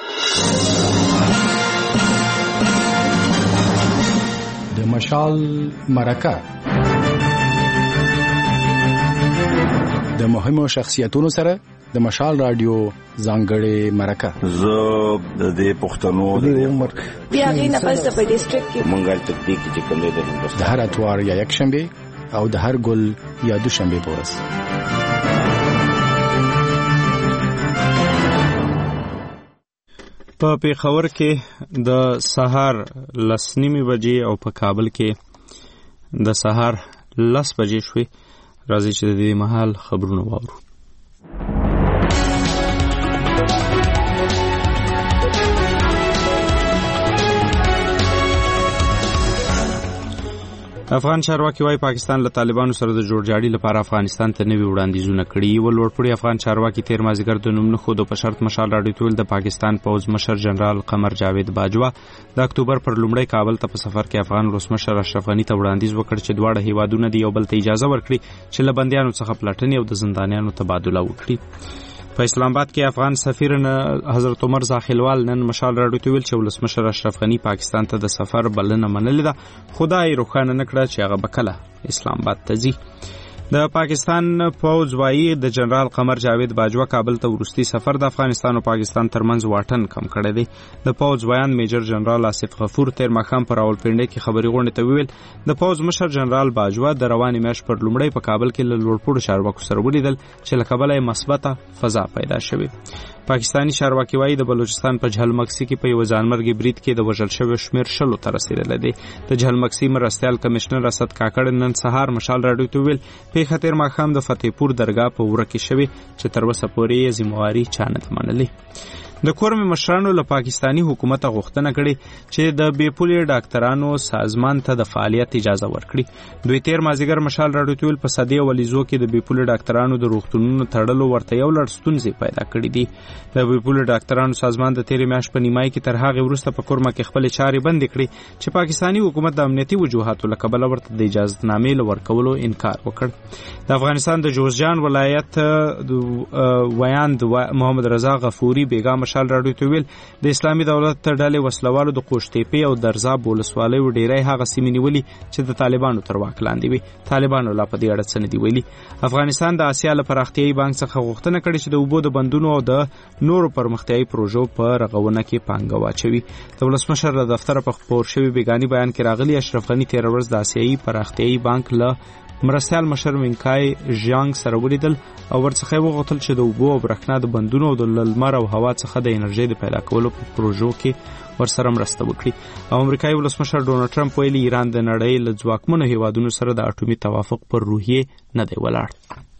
د مشال مرکه د مهمو شخصیتونو سره د مشال رادیو ځانګړې مرکه زه د دې پښتنو د عمر بیا غي نه پس په ډیسټریکټ کې مونږه تطبیق چې کوم دی د هر اتوار یا یک شنبه او د هر ګل یا دوشنبه پورس په پیښور کې د سهار لس نیمې بجې او په کابل کې د سهار لس بجې شوې. راځي چې د دې مهال خبرونه واورو. افغان چارواکي وايي پاکستان له طالبانو سره د جوړجاړي لپاره افغانستان ته نوي وړاندیزونه کړي. یو لوړپوړي افغان چارواکي تیر مازیګر د نوم نه خودو په شرط مشال راډیو ټول د پاکستان پوز مشر جنرال قمر جاوید باجوا د اکتوبر پر لومړی کابل ته په سفر کې افغان ولسمشر اشرف غني ته وړاندیز وکړ چې دواړه هیوادونه د یو بل ته اجازه ورکړي چې له بندیانو څخه پلټنې او د زندانیانو تبادله وکړي. په اسلام آباد کې افغان سفیر حضرت عمر زاخیلوال نن مشال راډیو ته ویل چې ولسمشر اشرف غني پاکستان ته د سفر بلنه منلې ده، خدای روښانه نه کړه چې هغه به کله اسلام آباد ته ځي. د پاکستان پوځ وايي د جنرال قمر جاوید باجوا کابل ته ورستی سفر د افغانستان او پاکستان ترمنځ واټن کم کړی دی. د پوځ ویان میجر جنرال آصف غفور تیر ماښام په راولپنډۍ کې خبري غونډې ته ویل د پوځ مشر جنرال باجوا د روانې میاشتې پر لومړی په کابل کې له لوړپوړو چارواکو سره ولیدل چې له کبله یې مثبته فضا پیدا شوې. پاکستانی چارواکي وايي د بلوچستان په جهلمکسي کې په یو ځانمرګي برید کې د وژل شویو شمېر شلو ته رسېدلی دی. د جهلمکسي مرستیال کمشنر اسد کاکړ نن سهار مشال راډیو ته ویل پیښه تیر ماښام د فتح پور درګاه په وره کې شوې چې تر اوسه پورې یې ذمہواري چا نه ده منلې. د کورم مشرانو له پاکستانی حکومت غوښتنه کړې چې د بې پولې ډاکټرانو سازمان ته د فعالیت اجازه ورکړي. دوی تیر مازیګر مشال راډیو ته ویل په سدې او ولیزو کې د بې پولې ډاکټرانو د روغتونونو تړلو ورته یو لړ ستونزې پیدا کړي دي. د بې پولې ډاکټرانو سازمان د تیرې میاشتې په نیمایي کې تر هغې وروسته په کورمه کې خپلې چارې بندې کړې چې پاکستانی حکومت د امنیتي وجوهاتو له کبله ورته د اجازتنامې له ورکولو انکار وکړ. د افغانستان د جوزجان ولایت ویاند محمد رضا غفوري بیګا مشال راډیو ته ویل د اسلامي دولت ډلې وسلوالو د قوشتېپې او درزاب ولسوالیو ډیری هغه سیمې نیولي چې د طالبانو تر واک لاندې وي. طالبانو لا په دې اړه څه نه دي ویلي. افغانستان د آسیا له پراختیایي بانک څخه غوښتنه کړې چې د اوبو د بندونو او د نورو پرمختیایي پروژو په رغونه کې پانګه واچوي. د ولسمشر له دفتره په خپور شوي بیګاني بیان کې راغلي اشرف غني تېره ورځ د آسیایي پراختیایي بانک له مرستیال مشر وینکای ژانګ سره ولیدل او ورڅخه یې وغوښتل چې د اوبو او برېښنا د بندونو او د لمر او هوا څخه د انرژۍ د پیدا کولو په پروژو کې ورسره مرسته وکړي. او امریکایي ولسمشر ډونالډ ټرمپ ویلي ایران د نړۍ له ځواکمنو هیوادونو سره د اټومي توافق پر روحیې نه دی ولاړ.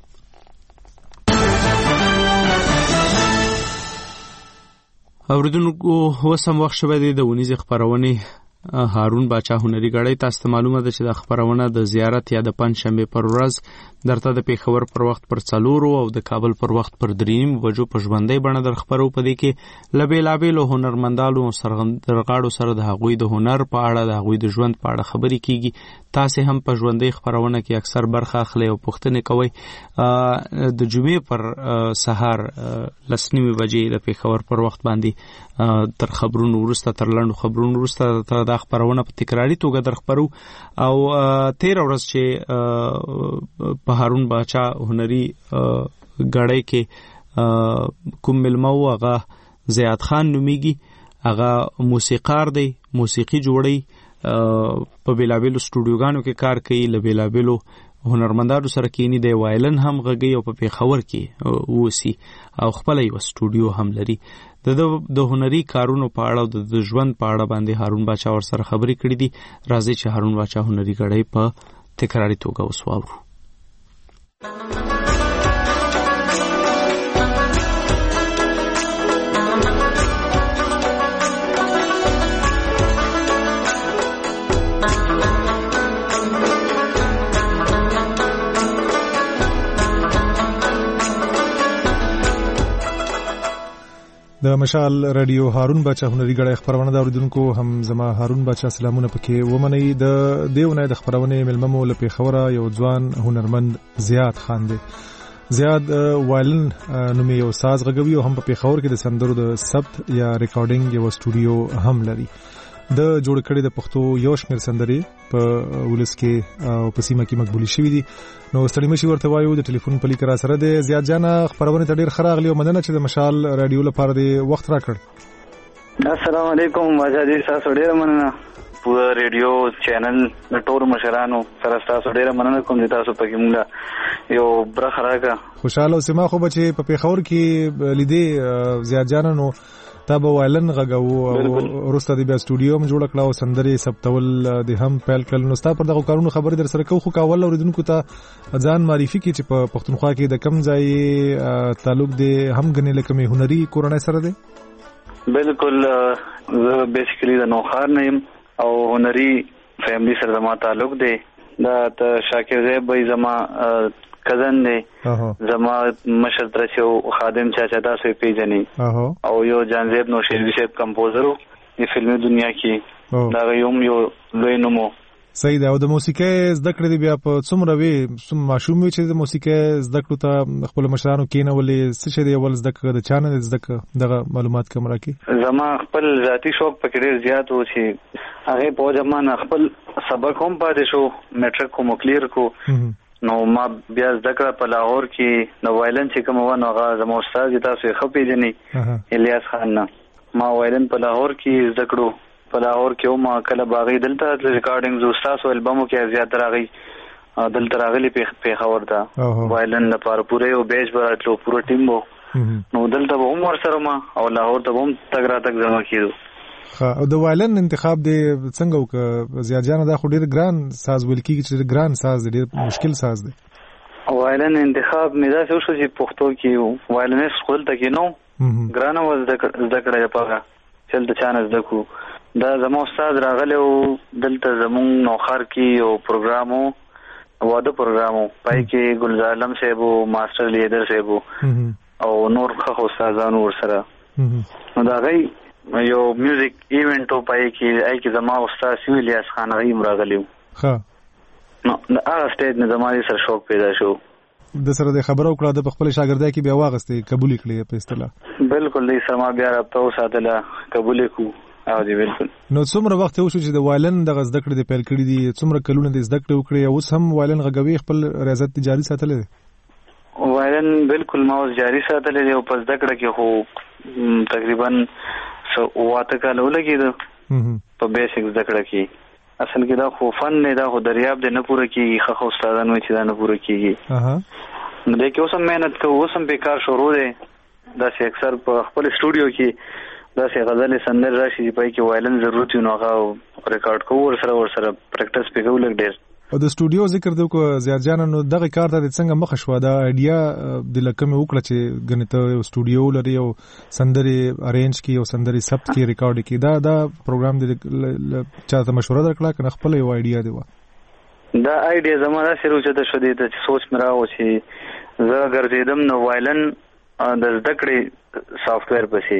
اوریدونکو اوس هم وخت شوی دی د ونیزې خپرونې هارون باچا هنري غړی. تاسو ته معلومه ده چې د خبرونه د زیارت یا د پنځشنبه پر ورځ درته د پیښور پر وخت پر څلورو او د کابل پر وخت پر دریم بجو په ژوندۍ بڼه در خبرو پدې کې لبیلابیلو هنرمندانو سرغړاړو سره د هغوی د هنر په اړه د هغوی د ژوند په اړه خبرې کیږي. تاسو هم په ژوندۍ خبرونه کې اکثر برخه اخلي او پوښتنې کوي. د جمعې پر سهار لس نیمې بجې د پیښور پر وخت باندې تر خبرونو وروسته تر لنډو خبرونو وروسته دا خبرونه په تکراري توګه در خبرو. او تیر ورځ چې په هارون باچا هنري غړی کې کوم ملمو هغه زیاد خان نومیږي، هغه موسیقار دی، موسیقي جوړي، په بیلابیلو سټوډیوګانو کې کار کوي، له بیلابیلو هنرمندانو سره کینی دی، وایلن هم غږی او په پیښور کې اوسي او خپل یو سټوډیو هم لري. د د هنري کارونو په اړه او د ژوند په اړه باندې هارون باچا ور سره خبرې کړې دي. راځي چې هارون باچا هنري غړی په تکراري توګه اوس واورو. د مشال رادیو هارون باچا هنري غړی خبرونه د اوریدونکو هم زما هارون باچا سلامونه پکې ومني. د دیونه د خبرونه ملممو له پیښوره یو ځوان هنرمند زیاد خان دی. زیاد وایلن نومي یو ساز غږوي او هم په پیښور کې د سندرو د ثبت یا ریکارډینګ یو سټوډیو هم لري. د جوړ کړي د پښتو یو شمېر سندرې په ولس کې او په سیمه کې مقبولې شوې دي. نو ستړي مشي ورته وایو د ټلیفون په لیک را سره د زیات جان خبرونه ته ډیر خراغلی او مننه چې د مشال رادیو لپاره د وخت راکړ. السلام علیکم واجدي تاسو ډیر مننه پورا ریډیو چینل د ټول مشرانو سره تاسو ډیر مننه کوم چې تاسو پکې موږ یو برخه راکړه. خوشاله اوسم خو بچي په پیښور کې لیدې زیات جانانو تا به وایلن غږاو او ورسته د بیا سټوډیو هم جوړ کړو سندري سبتول د هم پیل کړل. نو ستا پر دغه کارونو خبر در سره کو خو کاول اوریدونکو ته ځان معرفي کی چې په پښتونخوا کې د کم ځای تعلق دی هم غنې لکه مې هنري کورنۍ سره دی. بالکل زه بیسیکلی د نوخار نه يم او هنري فیملی سره زما تعلق دی. دا ته شاکر زیب وای زما کزن دی زما مشر ترچو خادم چاچا تاسو پیژنې او یو جانزیب نو شیروی صاحب کمپوزرو د فلمي دنیا کې دا یو یو لوی نومو. صحیح ده. او د موسیقي زده کړې بیا په څومره وی څومره ماشوم وی چې د موسیقي زده کړو ته خپل مشرانو کې نه ولې څه شي دی ول زده کړه د چانه زده کړه دغه معلومات کوم راکې. زما خپل ذاتی شوق پکې ډیر زیات و چې هغه په ځمانه خپل سبق هم پاتې شو میټرک کوم کلیر کو. نو ما بیا زده کړه په لاهور کې نو وایلن چې کوم و نو هغه زموږ استاد تاسو یې خپې جنې الیاس خان نه ما وایلن په لاهور کې زده کړو. په لاهور کې ما کله باغی دلته ریکارډینګ زوستاس او البمو کې زیات راغی دلته راغلی په خبر ده وایلن لپاره پوره یو بیچ براتلو پوره ټیم وو. نو دلته به هم ورسره ما او لاهور ته هم تګ را تګ زما کېدو. او د وایلن انتخاب دی څنګه وک زیات جان دا خو ډیر ګران ساز ویل کیږي چې ګران ساز دی ډیر مشکل ساز دی. وایلن انتخاب مې دا څه شو چې پښتو کې وایلنس خپل ته کې نو ګران و زده کړه پاره چلته چانس دکو. دا زمو استاد راغله او دلته زمون نوخار کې یو پروګرامو واده پروګرامو پای کې ګلزار علم صاحب ماستر لیډر صاحب او نور خو استادانو ورسره نو دا غي یو میوزیک ایونت او پای کې ای کې زما استاد الیاس خان غي راغلیو. ها نو دا هغه سټیج نه زماري سره شوق پیدا شو. د سره د خبرو کړه د خپل شاګردای کې بیا واغستې قبول کړې په اصطلاح. بالکل دې سما بیا رابطه وساتله قبول کو. او دی بالکل. نو څومره وخت وشو چې د وایلن د غزد کړې د پیل کړې دي څومره کلونه د زده کړې وکړې او هم وایلن غږوي خپل ریاضت جاری ساتلې دي؟ وایلن بالکل ما اوس جاری ساتلې دی او په زده کړه کې خو تقریبا سو واته کال ولګید په بیسیک زده کړه کې. اصل کې دا خو فن نه دا خو دریاب دې نه پوره کیږي خو استادانو چې دا نه پوره کیږي. اها نو دې کې اوس مهنت کوو اوس هم بیکار شروع دی. دا چې اکثر په خپل سټوډیو کې دا چې غزل سندر راشي په کې وایلن ضرورت یو نو هغه ریکارډ کوو ور سره ور سره پریکټیس پکو لګ ډیر. او د سټوډیو ذکر د کو زیات جان نو دغه کار ته څنګه مخ شو دا ایډیا د لکه مې وکړه چې غنته یو سټوډیو لري او سندري ارینج کی او سندري ثبت کی ریکارډ کی دا دا پروګرام د چاته مشوره درکړه کنه خپل یو ایډیا دی. دا ایډیا زموږه شروع شته شو دي چې سوچ مې راو چې زه ګرځیدم نو وایلن د زده کړې سافټویر پسې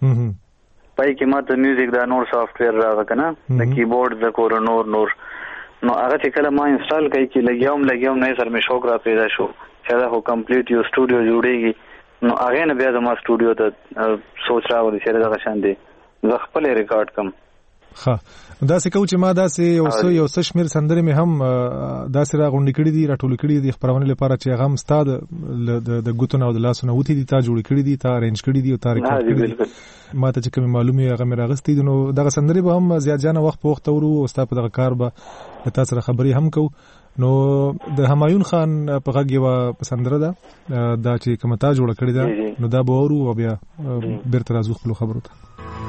پای کې ماته میوزیک دا نور سافټویر راغی کنه د کیبورډ د کور نور نور نو هغه چې کله ما انسټال کړی چې لګیاوم لګیاوم نه سر مې شوق را پیدا شو چې دا خو کمپلیټ یو سټوډیو جوړیږي. نو هغه نه بیا زما سټوډیو ته سوچ راوړی چې دا شان دی زه خپل ریکارډ کم. ها دا څه کو چې ما دا څه یو څه یو څه شمیر سندرې مې هم دا سره غونډې کړې دي راټول کړې دي خبرونه لپاره چې هغه مستاد د ګوتو او د لاسونو وتی دي تا جوړ کړې دي تا ارینج کړې دي او تا ریکارډ کړې دي. ما ته چې کوم معلومه هغه مې راغستې دي. نو دغه سندرې به هم زیات جان وخت په وخت ورو او ستا په دغه کار به تاسو سره خبرې هم کو. نو د همایون خان په غږ یو سندره ده دا چې کوم تا جوړ کړې ده نو دا به ورو او بیا بیرته راځو خپل خبرو ته.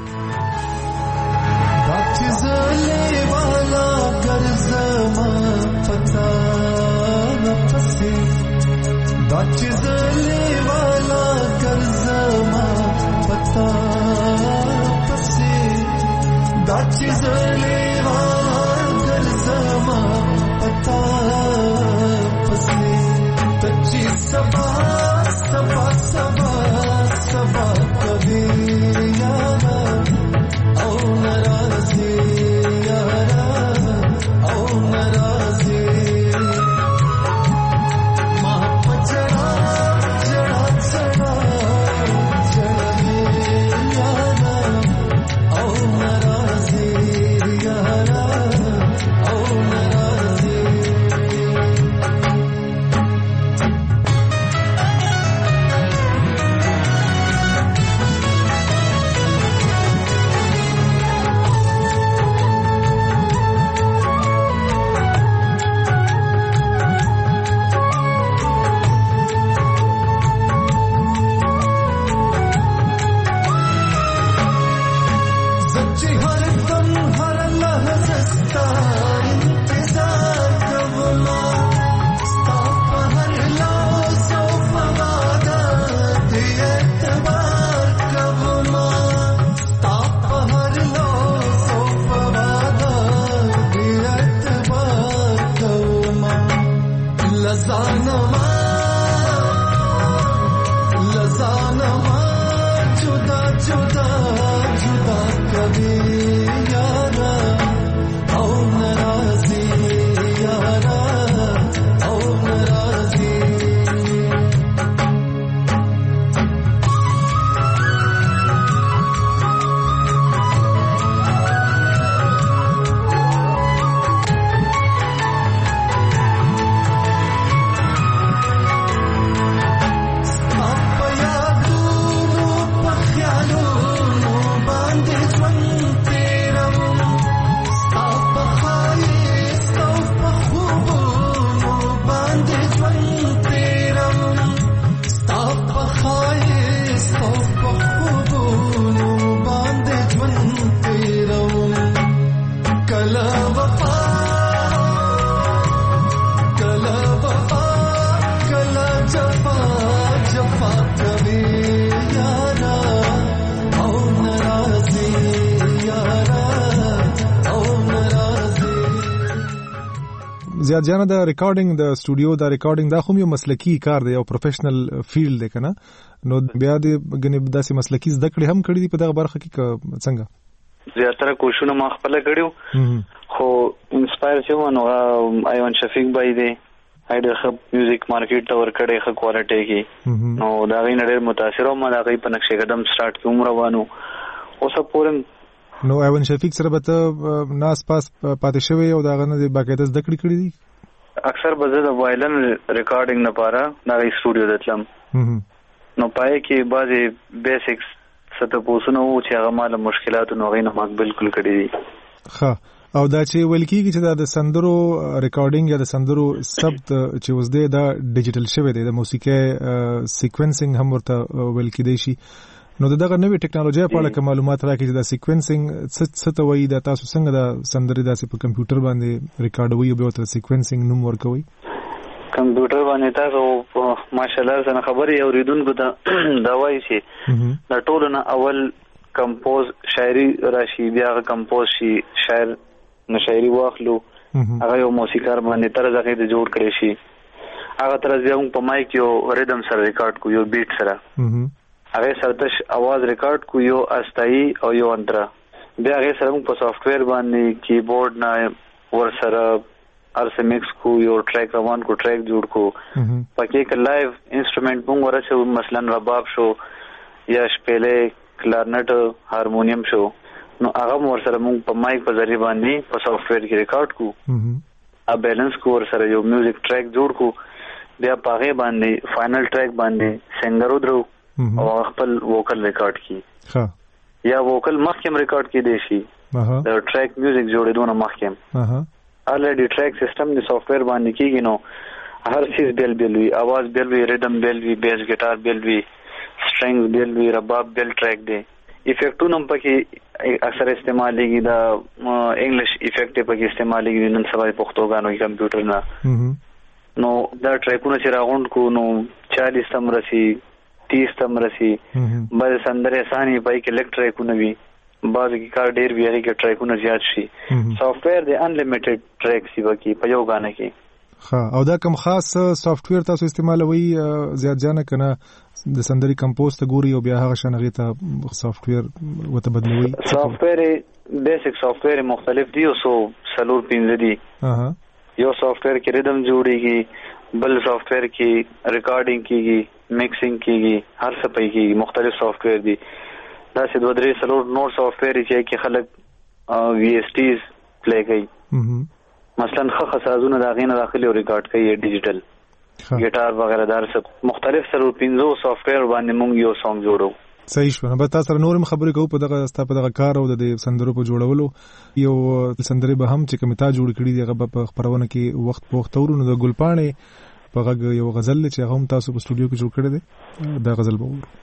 زلی والا کرزما پتا نفسی دا چزلی والا کرزما پتا نفسی دا چزلی والا کرزما پتا نفسی تچی سبا سبا سبا سبا کبھی یارا او ناراضی یارا او ناراضی ما پچڑا جڑا چڑا چڑا یارا او ناراضی زیات جانه د ریکارډینګ د سټوډیو د ریکارډینګ دا خو یو مسلکی کار دی او پروفیشنل فیلډ دی کنه نو بیا د غنی داسې مسلکی زده کړې هم کړې دي په دغه برخه کې څنګه زیاتره کوششونه ما خپل کړیو خو انسپایر شوم نو ایوان شفیق بای دی هایډر خب میوزیک مارکیټ ته ور کړې خو کوالټي کې نو دا غي نړۍ متاثر او ما دا غي په نقشه قدم سٹارټ کوم روانو اوس پورم نو ایوان شفیق سره به ته ناس پاس پاتې شوی او دا غنه د باقاعده زده کړې کړې دي اکثر به زه د وایلن ریکارډینګ لپاره دا سټوډیو دتلم نو پای کې بعضی بیسکس ست پوسونو چې هغه مال مشکلات نو غینه ما بالکل کړې دي ښه او دا چې ویل کېږي چې دا د سندرو ریکارډینګ یا د سندرو ثبت چې اوس دی دا ډیجیټل شوی دی د موسیقي سیکوینسینګ هم ورته ویل کېدی شي نو دغه نوې ټیکنالوژي په اړه معلومات راکړي چې دا سیکوینسینګ څه ته وایي دا تاسو څنګه دا سندري داسې په کمپیوټر باندې ریکارډوي او به تر سیکوینسینګ نوم ورکوي کمپیوټر باندې تاسو ماشاءالله څنګه خبري اوریدونکو ته دا وایي چې دا ټول نه اول کمپوز شاعري راشي بیا کمپوز شي شاعر نو شاعري واخلو هغه یو موسیقار باندې تر ځکه د جوړ کړی شي هغه تر ځم په مایک یو ریدم سره ریکارډ کو یو بیټ سره هغه سرتش आवाज ریکارډ کو یو استایی او یو انترا بیا هغه سره په سافټ ویر باندې کیبورډ نه ور سره ارس میکس کو یو ټریک روان کو ټریک جوړ کو پکې ک لایو انسټرومنټ مونږ ورته مثلا رباب شو یا شپېلې کلارنټ هارمونیم شو نو هغه ور سره مونږ په مایک په ذریعہ باندې په سافټ ویر کې ریکارډ کو ا بیلانس کو ور سره یو میوزیک ټریک جوړ کو بیا پاغه باندې فائنل ټریک باندې سنگر ودرو او خپل ووکل ریکارډ کی ها یا ووکل مخکم ریکارډ کی دی شي د ټریک میوزیک جوړېدونه مخکم ها الریډي ټریک سیستم د سافټ ویر باندې کیږي نو هر چیز بیل بیل وی आवाज بیل وی ریدم بیل وی بیس ګټار بیل وی سټرینګز بیل وی رباب بیل ټریک دی افیکټونه پکې اکثر استعمالېږي دا انګلیش افیکټ پکې استعمالېږي نن سبا پښتو غانو کمپیوټر نه نو دا ټریکونه چې راغونډ کو نو چالیس تم رسی تیس تم رسی بل سندره ثاني پای کې الکتریکونه وی بعض کې کار ډیر وی هغه کې ټریکونه زیات شي سافټ ویر د انلیمیټډ ټریک سی وکی په یو غانه کې ها او دا کوم خاص سافټ ویر تاسو استعمالوي زیات جانه کنه د سندري کمپوز ته ګوري او بیا هغه شنغه ته سافټ ویر وته بدلوي سافټ ویر بیسیک سافټ ویر مختلف دي او سو سلور پینځه دي اها یو سافټ ویر کې ریدم جوړيږي بل سافټ ویر کې ریکارډینګ کیږي میکسینګ کیږي هر څه پې کیږي مختلف سافټ ویر دي دا چې دوه درې سلور نور سافټ ویر چې کې خلک وی ایس ټیز پلی کوي مثلا خخ سازونه دا غینه داخلي او ریکارډ کوي ډیجیټل ګټار وغیرہ دار څه مختلف سلور پنځو سافټ ویر باندې موږ یو سانګ جوړو صحیح شو نو تاسو سره نورم خبرې کوو په دغه ستا په دغه کار او د سندرو په جوړولو یو سندري به هم چې کمیتا جوړ کړی دی هغه په خبرونه کې وخت په وخت ورونو د ګلپانې په غږ یو غزل چې هغه هم تاسو په سټوډیو کې جوړ کړی دی دا غزل به وورو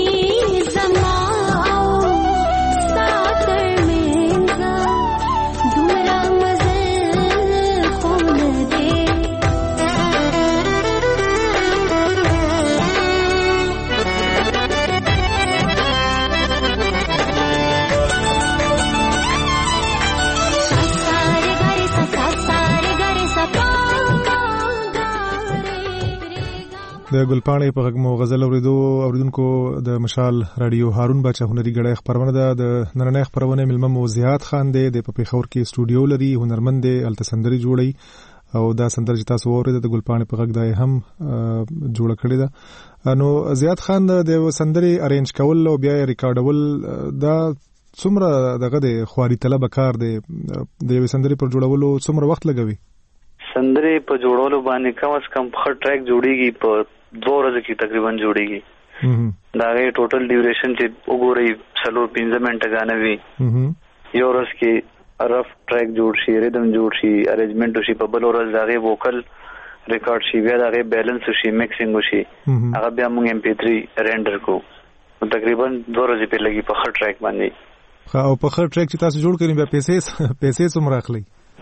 د ګلپاڼې په غږ مو غزل اوریدو اوریدونکو د مشال رادیو هارون باچا هنري غړې خبرونه ده د نننۍ خبرونه ملمه مو زیات خان دی د پیښور کې سټوډیو لري هنرمند دی التسندري جوړي او دا سندر چې تاسو اورید د ګلپاڼې په غږ دای هم جوړ کړی ده نو زیات خان د سندري ارینج کول او بیا ریکارډول دا څومره دغه د خواري طلب کار دی د سندري پر جوړولو څومره وخت لګوي سندري په جوړولو باندې کم از کم خټ ټریک جوړیږي په دو ورځې کې تقریبا جوړیږي دا غي ټوټل ډیوریشن چې وګورئ څلور پنځه منټه غانه وي یو ورځ کې رف ټریک جوړ شي ریدم جوړ شي ارینجمنت شي په بل ورځ دا غي ووکل ریکارډ شي بیا دا غي بیلنس شي میکسینګ شي هغه بیا موږ ایم پی تھری رینډر کو تقریبا دو ورځې په لګي په خټ ټریک باندې او په خټ ټریک چې تاسو جوړ کړئ بیا پیسې پیسې څومره اخلي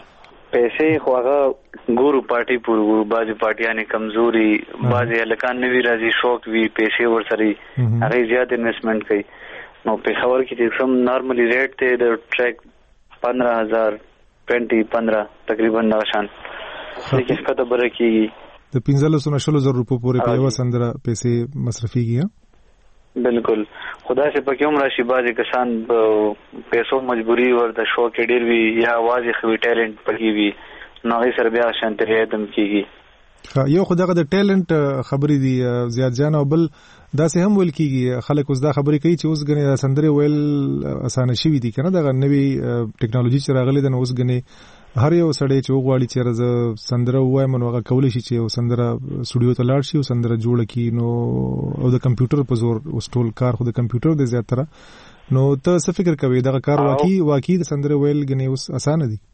پیسې خو هغه ګورو پارټي پور ګورو بازي پارټیانې کمزوري بازي الکان نوی راځي شوق وی پیسې ورسري هغه زیات انویسټمنٹ کوي نو په خبر کې چې سم نارملی ریټ ته د ټریک پندرہ ہزار بیس پندرہ تقریبا نشان لیکن کته برکیږي د پنځلس نه شلو زر روپو پورې په یو سندره پیسې مصرفيږي بالکل خدا سے پکې عمر شي بازي کسان پیسو مجبوری ورته شو کې ډیر وی یا واځي خوي ټیلنت پکې وی نو یې سر بیا شانتري ادم کیږي یو خدای د ټیلنت خبرې دي زیات جان او بل دا سه هم ویل کیږي خلک اوس دا خبرې کوي چې اوس غني سندري ویل اسانه شي دي کنه دا نوې ټیکنالوژي چې راغلي د اوس غني هر یو سړی چې وغواړي چې راز سندره وایم نو هغه کولای شي چې سندره سټوډیو ته لاړ شي او سندره جوړ کړي نو او د کمپیوټر په زور اوس ټول کار خو د کمپیوټر د زیاتره نو ته څه فکر کوي دا کار واقعي واقعي د سندره ویل غني اوس اسانه دي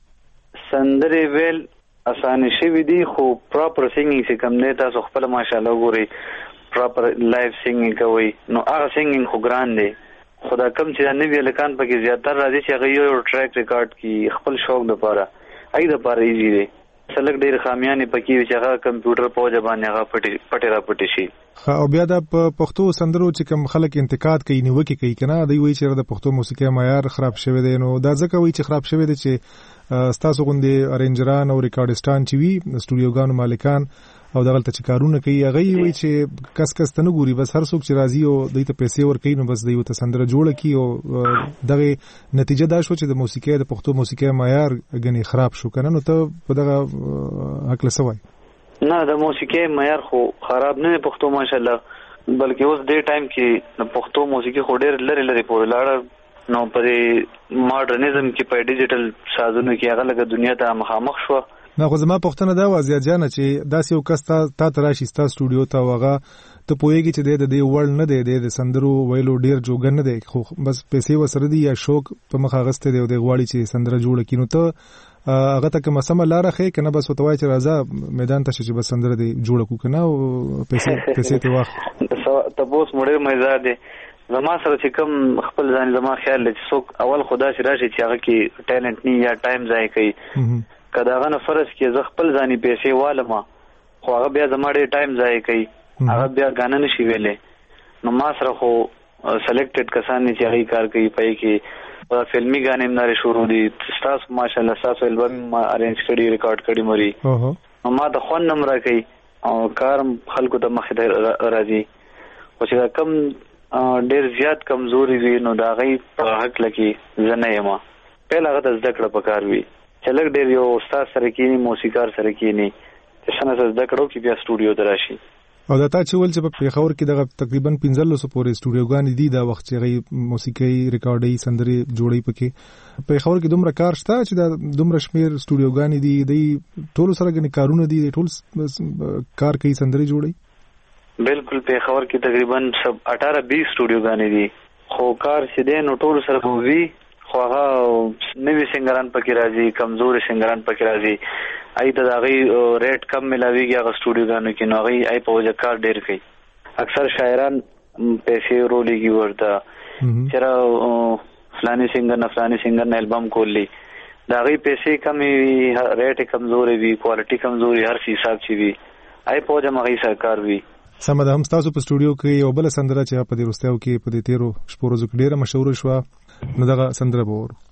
سندره ویل اسانه شي دي خو پراپر سینګینګ چې کوم نه تاسو خپل ماشاءالله ګوري پراپر لایف سینګینګ کوي نو هغه سینګینګ خو ګران دی خدا کم چې نه ویل کان پکې زیاتره راځي چې هغه یو ټریک ریکارډ کی خپل شوق لپاره ای د پاره ایزی دی سلک ډیر خامیانه پکې چې هغه کمپیوټر په ځبانه هغه پټي پټي را پټي شي او بیا د پښتو سندرو چې کوم خلک انتقاد کوي نیوکه کوي کنه دوی وایي چې د پښتو موسیقي معیار خراب شوی دی نو دا ځکه وایي چې خراب شوی دی چې ستاسو غوندي ارینجران او ریکارډستان چې وي سټوډیوګانو مالکان او دغه ته کارونه کوي هغه وایي چې کس کس ته نه ګوري بس هر څوک چې راضي او دوی ته پیسې ورکوي نو بس دوی ته سندره جوړه کی او دغه نتیجه دا شو چې د موسیقي د پښتو موسیقي معیار غني خراب شو کنه نو ته په دغه حق لسوي نه د موسیقي معیار خو خراب نه پښتو ماشاءالله بلکې اوس دې ټایم کې د پښتو موسیقي خو ډېر لری لری پورې لاړ نو په ماډرنیزم کې په ډیجیټل سازونو کې هغه لګه دنیا ته مخامخ شو نه خو زما پښتنه دا وازیا جان چې داسې یو کس تا تراشي ستا سټوډیو ته وغه ته پوهیږي چې د دې ورل نه دی د سندرو ویلو ډیر جوګن نه دی خو بس پیسې وسره دی یا شوق په مخ غسته دی د غواړي چې سندره جوړ کینو ته هغه ته کوم سم لار خې کنه بس وتوای چې راځه میدان ته چې بس سندره دی جوړ کو کنه او پیسې پیسې ته واخ ته بوس مړ مزه دی زما سره چې کوم خپل ځان زما خیال لږ څوک اول خدا سي راشي چې هغه کې ټیلنت نه یا ټایم ځای کوي کداغه نه فرض کې ز خپل ځاني پیسې والما خو هغه بیا زما ډېر ټایم ځای کوي هغه بیا غانه نشي ویلې نو ما سره خو سلیکټډ کسان چې هغه کار کوي پای کې فلمي غانې مناره شروع دي تاسو ماشاءالله تاسو البم ما ارینج کړی ریکارډ کړی موري نو ما د خون نمبر کوي او کارم خلکو ته مخ راځي او چې کم ډېر زیات کمزوري وي نو دا غي په حق لکی زنه یم پهل هغه د ذکر پکار وي چلک ډیر یو استاد سره کینی موسیقار سره کینی چې څنګه څه زده کړو کې بیا سټوډیو دراشي او دا تا چې ول چې په پیښور کې دغه تقریبا پنځلس سو پورې سټوډیوګان دي دا وخت چې غي موسیقي ریکارډي سندري جوړي پکې پیښور کې دومره کار شته چې دا دومره شمیر سټوډیوګان دي د ټول سره غني کارونه دي ټول کار کوي سندري جوړي بالکل پیښور کې تقریبا سب اٹھارہ بیس سټوډیوګان دي خو کار چې دین ټول سره وي خو هغه نوی سنگران پکې راځي کمزوري سنگران پکې راځي اې ته دا غي ریټ کم ملاويږي هغه سټوډیو غانو کې نو غي اې په وجه کار ډیر کوي اکثر شاعران پیسې رولېږي ورته چېرې فلاني سنګر نه فلاني سنګر نه البم کولی د هغې پیسې کمې وي ریټ کمزورې وي کوالټي کمزورې هر څه حساب چې وي ای فوج هم هغې سره کار وي. سمه ده. هم ستاسو په سټوډیو کې یو بله سندره چې په دې وروستیو کې په دې تېرو شپو ورځو کې ډېره مشهوره شوه نو دغه سندره به وورو.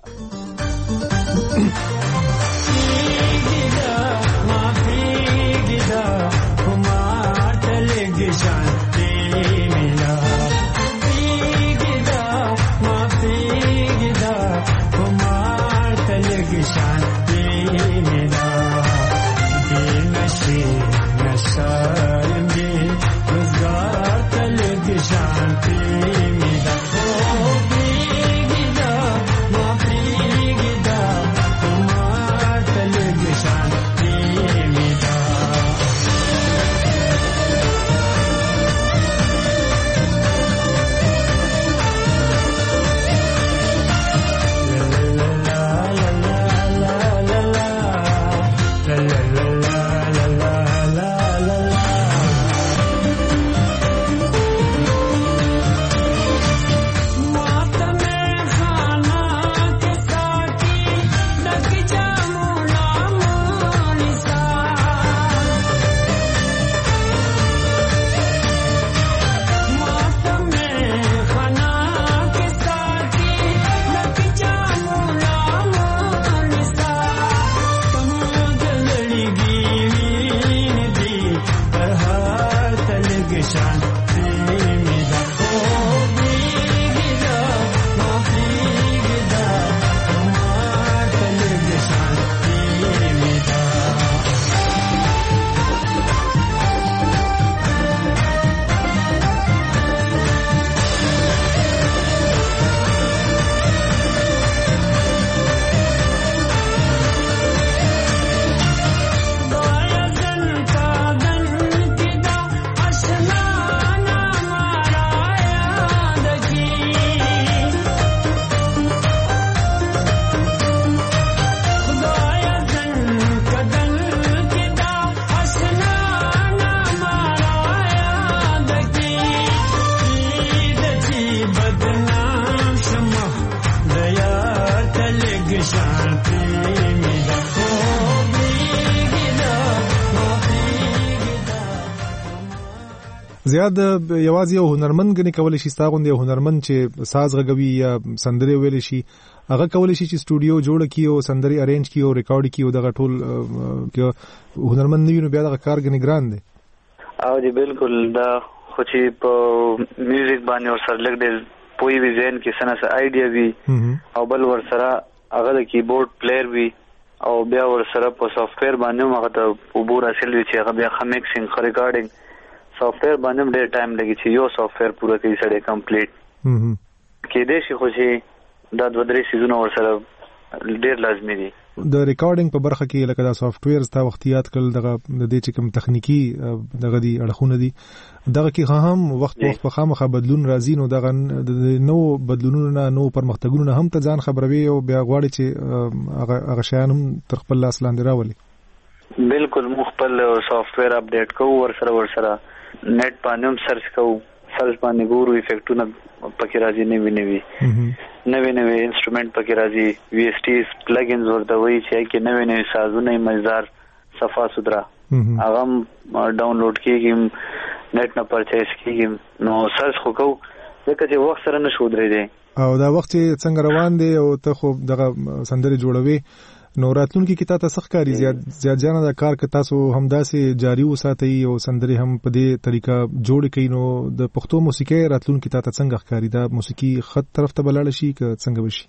زیاد یوازې یو هنرمند غني کولای شي ستاغوند یو هنرمند چې ساز غږوي یا سندره ویل شي هغه کولای شي چې سټوډیو جوړ کړي او سندري ارینج کړي او ریکارډ کړي او دغه ټول کې هنرمند نه وي نو بیا دغه کار غني ګران دی. او دی بالکل دا خو چې په میوزیک باندې ور سره لګ دی پوي وی زین کې سنه آیډیا وي او بل ور سره هغه د کیبورډ پلیئر وي او بیا ور سره په سافټویر باندې هغه ته عبور حاصل وي چې هغه بیا خمیکسینګ خو ریکارډینګ سافټویر باندې ډېر ټایم لګي چې یو سافټویر پوره کوي سړی کمپلیټ کې دې شي خو چې دا دوه درې سیزونه ور سره ډېر لازمي دي. د ریکارډینګ په برخه کې لکه دا سافټویر ستا وختيات کول دغه د دې چې کوم تخنیکی دغه دی اړخونه دي دغه کې هم وخت وخت په خامخا بدلون راځي نو دغه نو بدلونونه نو پرمختګونه هم ته ځان خبروي او بیا غواړي چې هغه شیان هم تر خپل لاس لاندې راولي. بالکل مخبل سافټویر اپډیټ کوو ور سره ور سره نیټ باندې هم سرچ کوو سرچ باندې ګورو افیکټونه پکې راځي نوي نوي نوي نوي انسټرومنټ پکې راځي وی اس ټي پلګینز ورته وایي چې کې نوي نوي سازونه مزدار صفا سوترا هغه ډاونلوډ کیږي نیټ نه پرچیز کیږي نو سرچ خو کوو ځکه چې وخت سره نشو درېږي او دا وخت چې څنګه روان دی او ته خو دغه سندري جوړوي نو راتلونکي کې تاسو سخت کاری زیات زیات جنا دا کار که تاسو همداسې جاری وساتئ او سندري هم په دې طریقه جوړ کړئ نو د پښتو موسیقي راتلونکي تاسو څنګه ښکاری دا موسیقي خط طرف ته بلاړ شي که څنګه وشي؟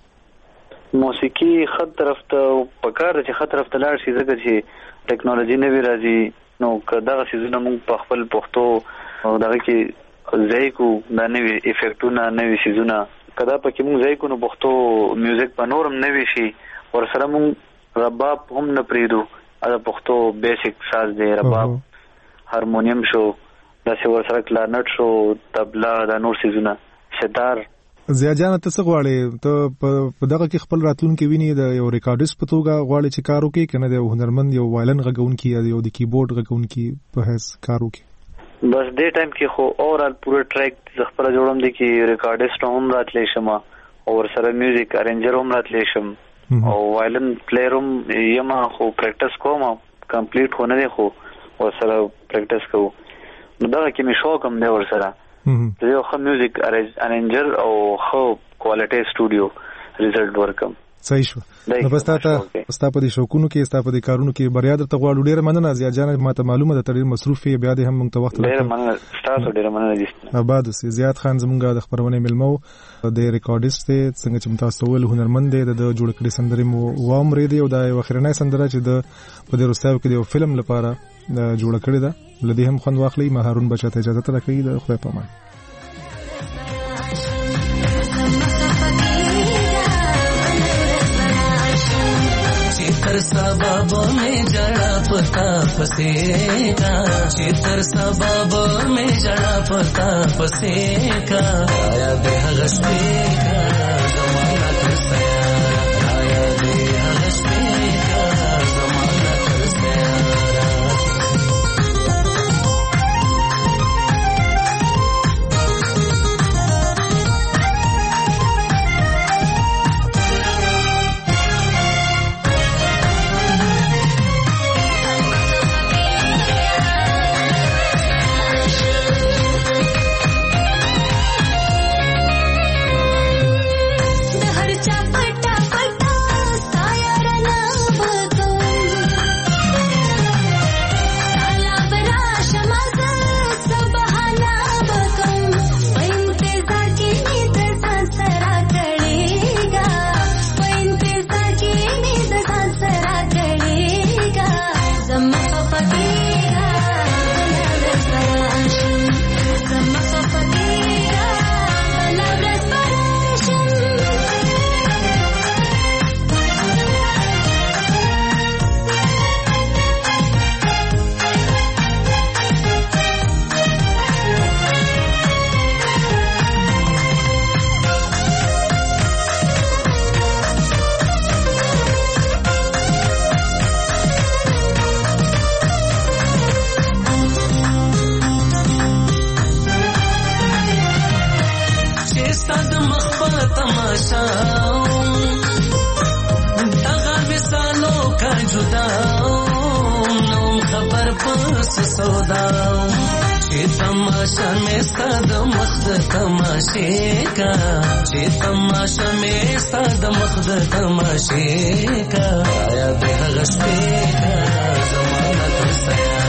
موسیقي خط طرف ته پکار چې خط طرف ته لاړ شي ځکه چې ټیکنالوژي نوي راځي نو که دغه سيزونه موږ په خپل پښتو دغه کې ځای کو دا نوي افیکټونه نوي سيزونه کدا پکې موږ ځای کو نو پښتو میوزیک په نورم نوي شي ورسره موږ رباب هم نه پریدو دا پښتو بیسیک ساز دی رباب هارمونیم شو دا څه ورسره کلارنټ شو تبلا دا نور سيزونه ستار زیا جان ته څه غواړي ته په دغه کې خپل راتلونکي ویني د یو ریکارډیست په توګه غواړي چې کار وکړي کنه د هنرمند یو وایلن غږونکي یا یو د کیبورډ غږونکي په هیڅ کار وکړي؟ بس دې ټایم کې خو اورال پوره ټریک ز خپل جوړم دي کې ریکارډیسټ هم راتلې شم او سره میوزیک ارنجر هم راتلې شم او وایلن پلیئر هم یم خو پریکټیس کوم کمپلیټ خو نه دی خو او سره پریکټیس کوم نو دا کې می شوق هم دی ور سره زه یو ښه میوزیک ارنجر او ښه کوالټي سټوډیو ریزلټ ورکم صحیح شو نو بس تاسو ستا په دې شوقونو کې ستا په دې کارونو کې بریا درته غواړو ډیره مننه زیات جان ماته معلومه ده تر مصروف بیا دې هم موږ ته وخت ډیره مننه تاسو ډیره مننه دي آباد اوسې زیات خان زمونږ د خبرونه ملمو د ریکارډیسټ ته څنګه چې تاسو ول هنرمند دی د جوړ کړي سندري مو وام ریډي او د اخرنۍ سندره چې د په دې رستاو کې د فلم لپاره جوړ کړي ده لدی هم خوند واخلي ما هارون بچا ته اجازه ترکړي د خدای په امان चितर सबब में जड़ा पता फसेगा चितर सबब में जड़ा पता फसेगा आया देह गश्मेगा जमाना कर सयारा आया देह गश्मेगा जमाना कर सयारा तमाशा में सद मख्द तमाशे का जे तमाशा में सद मख्द तमाशे का आया बेहगश पे का जमाना तो सया